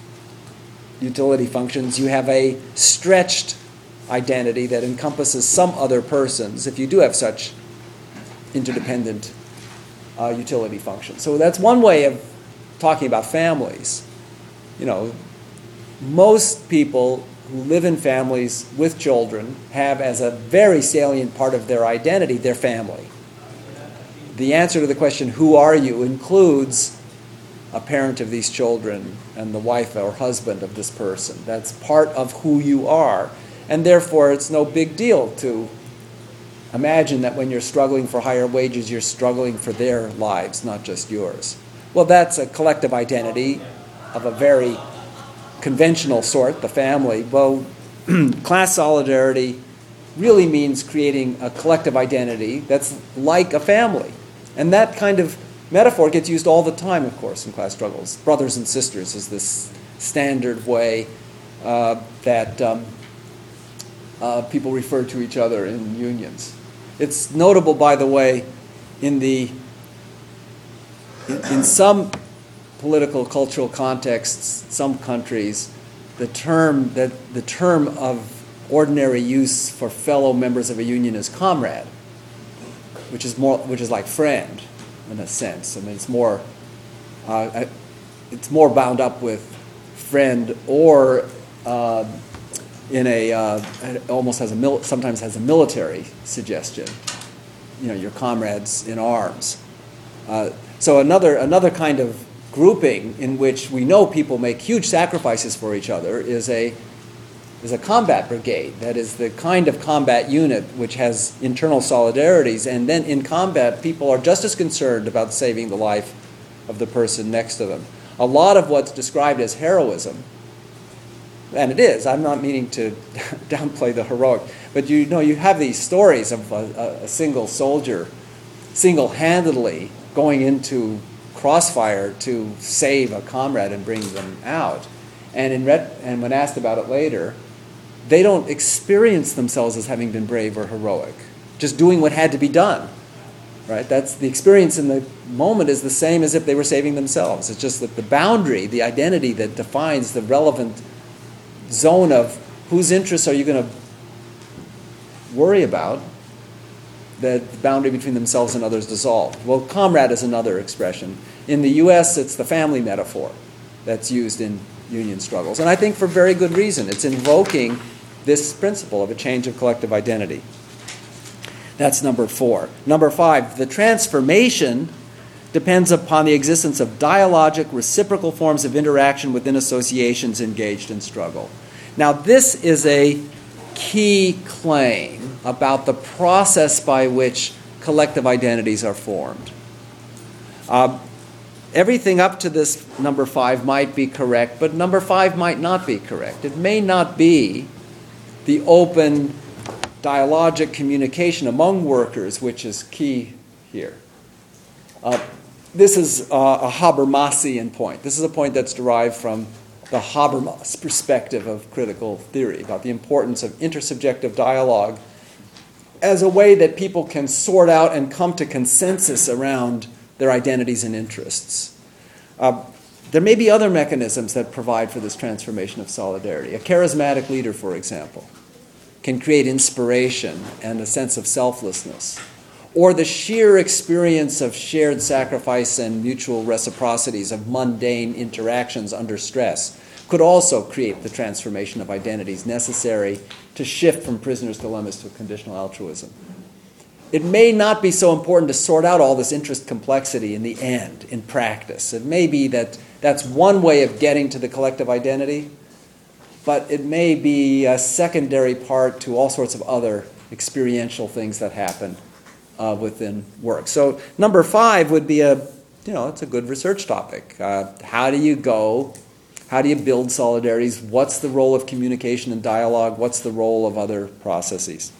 utility functions, you have a stretched identity that encompasses some other persons, if you do have such interdependent uh, utility functions. So that's one way of talking about families. You know, most people who live in families with children have as a very salient part of their identity their family. The answer to the question, who are you, includes a parent of these children and the wife or husband of this person. That's part of who you are. And therefore, it's no big deal to imagine that when you're struggling for higher wages, you're struggling for their lives, not just yours. Well, that's a collective identity of a very conventional sort, the family. Well, class solidarity really means creating a collective identity that's like a family. And that kind of metaphor gets used all the time, of course, in class struggles. Brothers and sisters is this standard way uh, that um, uh, people refer to each other in unions. It's notable, by the way, in the in, in some political, cultural contexts, some countries, the term that the term of ordinary use for fellow members of a union is comrade, which is more, which is like friend, in a sense. I mean, it's more, uh, it's more bound up with friend, or uh, in a uh, it almost has a mil- sometimes has a military suggestion. You know, your comrades in arms. Uh, so another another kind of grouping in which we know people make huge sacrifices for each other is a is a combat brigade. That is the kind of combat unit which has internal solidarities, and then in combat people are just as concerned about saving the life of the person next to them. A lot of what's described as heroism, and it is, I'm not meaning to downplay the heroic, but you know, you have these stories of a, a single soldier single-handedly going into crossfire to save a comrade and bring them out. And in ret- and when asked about it later, they don't experience themselves as having been brave or heroic, just doing what had to be done. Right? That's the experience in the moment is the same as if they were saving themselves. It's just that the boundary, the identity that defines the relevant zone of whose interests are you going to worry about, that the boundary between themselves and others dissolved. Well, comrade is another expression. In the U S, it's the family metaphor that's used in union struggles. And I think for very good reason. It's invoking this principle of a change of collective identity. That's number four. Number five, the transformation depends upon the existence of dialogic, reciprocal forms of interaction within associations engaged in struggle. Now, this is a key claim about the process by which collective identities are formed. Uh, everything up to this number five might be correct, but number five might not be correct. It may not be the open dialogic communication among workers, which is key here. Uh, this is uh, a Habermasian point. This is a point that's derived from the Habermas perspective of critical theory about the importance of intersubjective dialogue as a way that people can sort out and come to consensus around their identities and interests. Uh, there may be other mechanisms that provide for this transformation of solidarity. A charismatic leader, for example, can create inspiration and a sense of selflessness. Or the sheer experience of shared sacrifice and mutual reciprocities of mundane interactions under stress could also create the transformation of identities necessary to shift from prisoner's dilemmas to conditional altruism. It may not be so important to sort out all this interest complexity in the end, in practice. It may be that that's one way of getting to the collective identity, but it may be a secondary part to all sorts of other experiential things that happen uh, within work. So number five would be a, you know, it's a good research topic. Uh, how do you go? How do you build solidarities? What's the role of communication and dialogue? What's the role of other processes?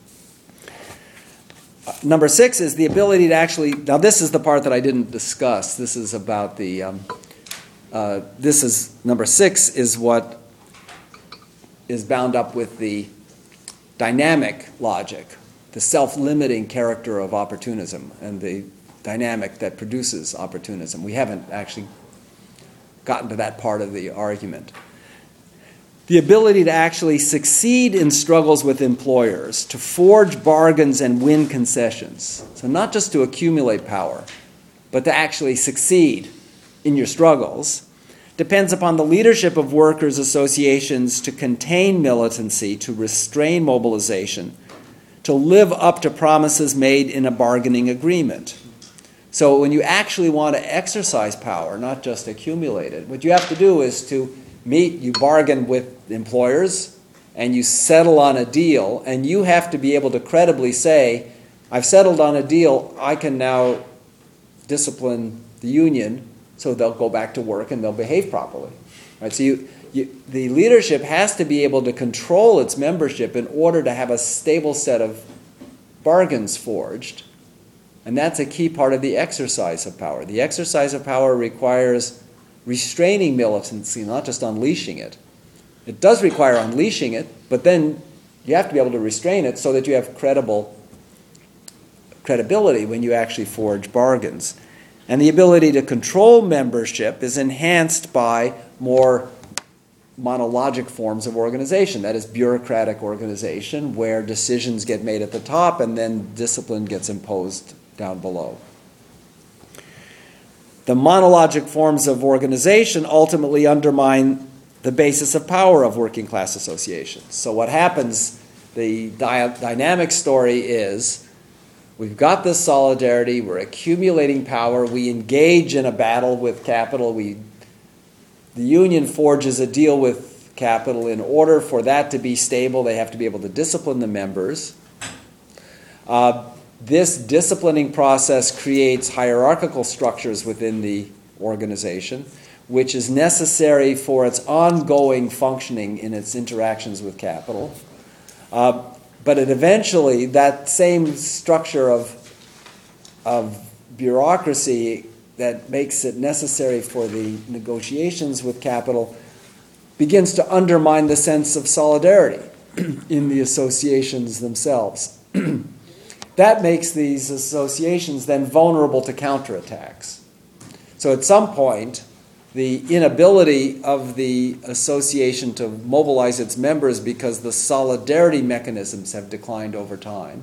Uh, number six is the ability to actually, now this is the part that I didn't discuss. This is about the, um, uh, this is, number six is what is bound up with the dynamic logic, the self-limiting character of opportunism and the dynamic that produces opportunism. We haven't actually gotten to that part of the argument. The ability to actually succeed in struggles with employers, to forge bargains and win concessions. So not just to accumulate power, but to actually succeed in your struggles, depends upon the leadership of workers' associations to contain militancy, to restrain mobilization, to live up to promises made in a bargaining agreement. So when you actually want to exercise power, not just accumulate it, what you have to do is to meet, you bargain with employers, and you settle on a deal, and you have to be able to credibly say, I've settled on a deal, I can now discipline the union so they'll go back to work and they'll behave properly. Right? So you, you, the leadership has to be able to control its membership in order to have a stable set of bargains forged. And that's a key part of the exercise of power. The exercise of power requires restraining militancy, not just unleashing it. It does require unleashing it, but then you have to be able to restrain it so that you have credible credibility when you actually forge bargains. And the ability to control membership is enhanced by more monologic forms of organization. That is bureaucratic organization where decisions get made at the top and then discipline gets imposed down below. The monologic forms of organization ultimately undermine the basis of power of working class associations. So what happens, the dy- dynamic story is, we've got this solidarity, we're accumulating power, we engage in a battle with capital, we, the union forges a deal with capital. In order for that to be stable, they have to be able to discipline the members. Uh, This disciplining process creates hierarchical structures within the organization, which is necessary for its ongoing functioning in its interactions with capital. Uh, but it eventually, that same structure of, of bureaucracy that makes it necessary for the negotiations with capital begins to undermine the sense of solidarity in the associations themselves. That makes these associations then vulnerable to counterattacks. So at some point, the inability of the association to mobilize its members because the solidarity mechanisms have declined over time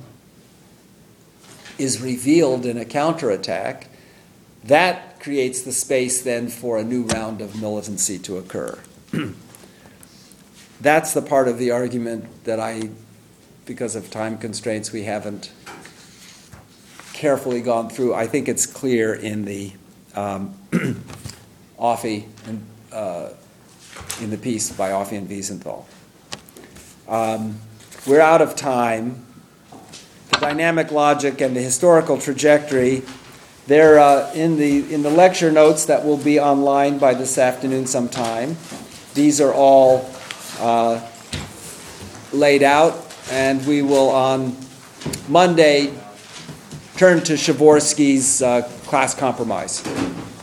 is revealed in a counterattack. That creates the space then for a new round of militancy to occur. That's the part of the argument that I, because of time constraints, we haven't carefully gone through. I think it's clear in the um, Offey and uh, in the piece by Offey and Wiesenthal. Um, we're out of time. The dynamic logic and the historical trajectory, they're uh, in the in the lecture notes that will be online by this afternoon sometime. These are all uh, laid out, and we will on Monday turn to Przeworski's uh, class compromise.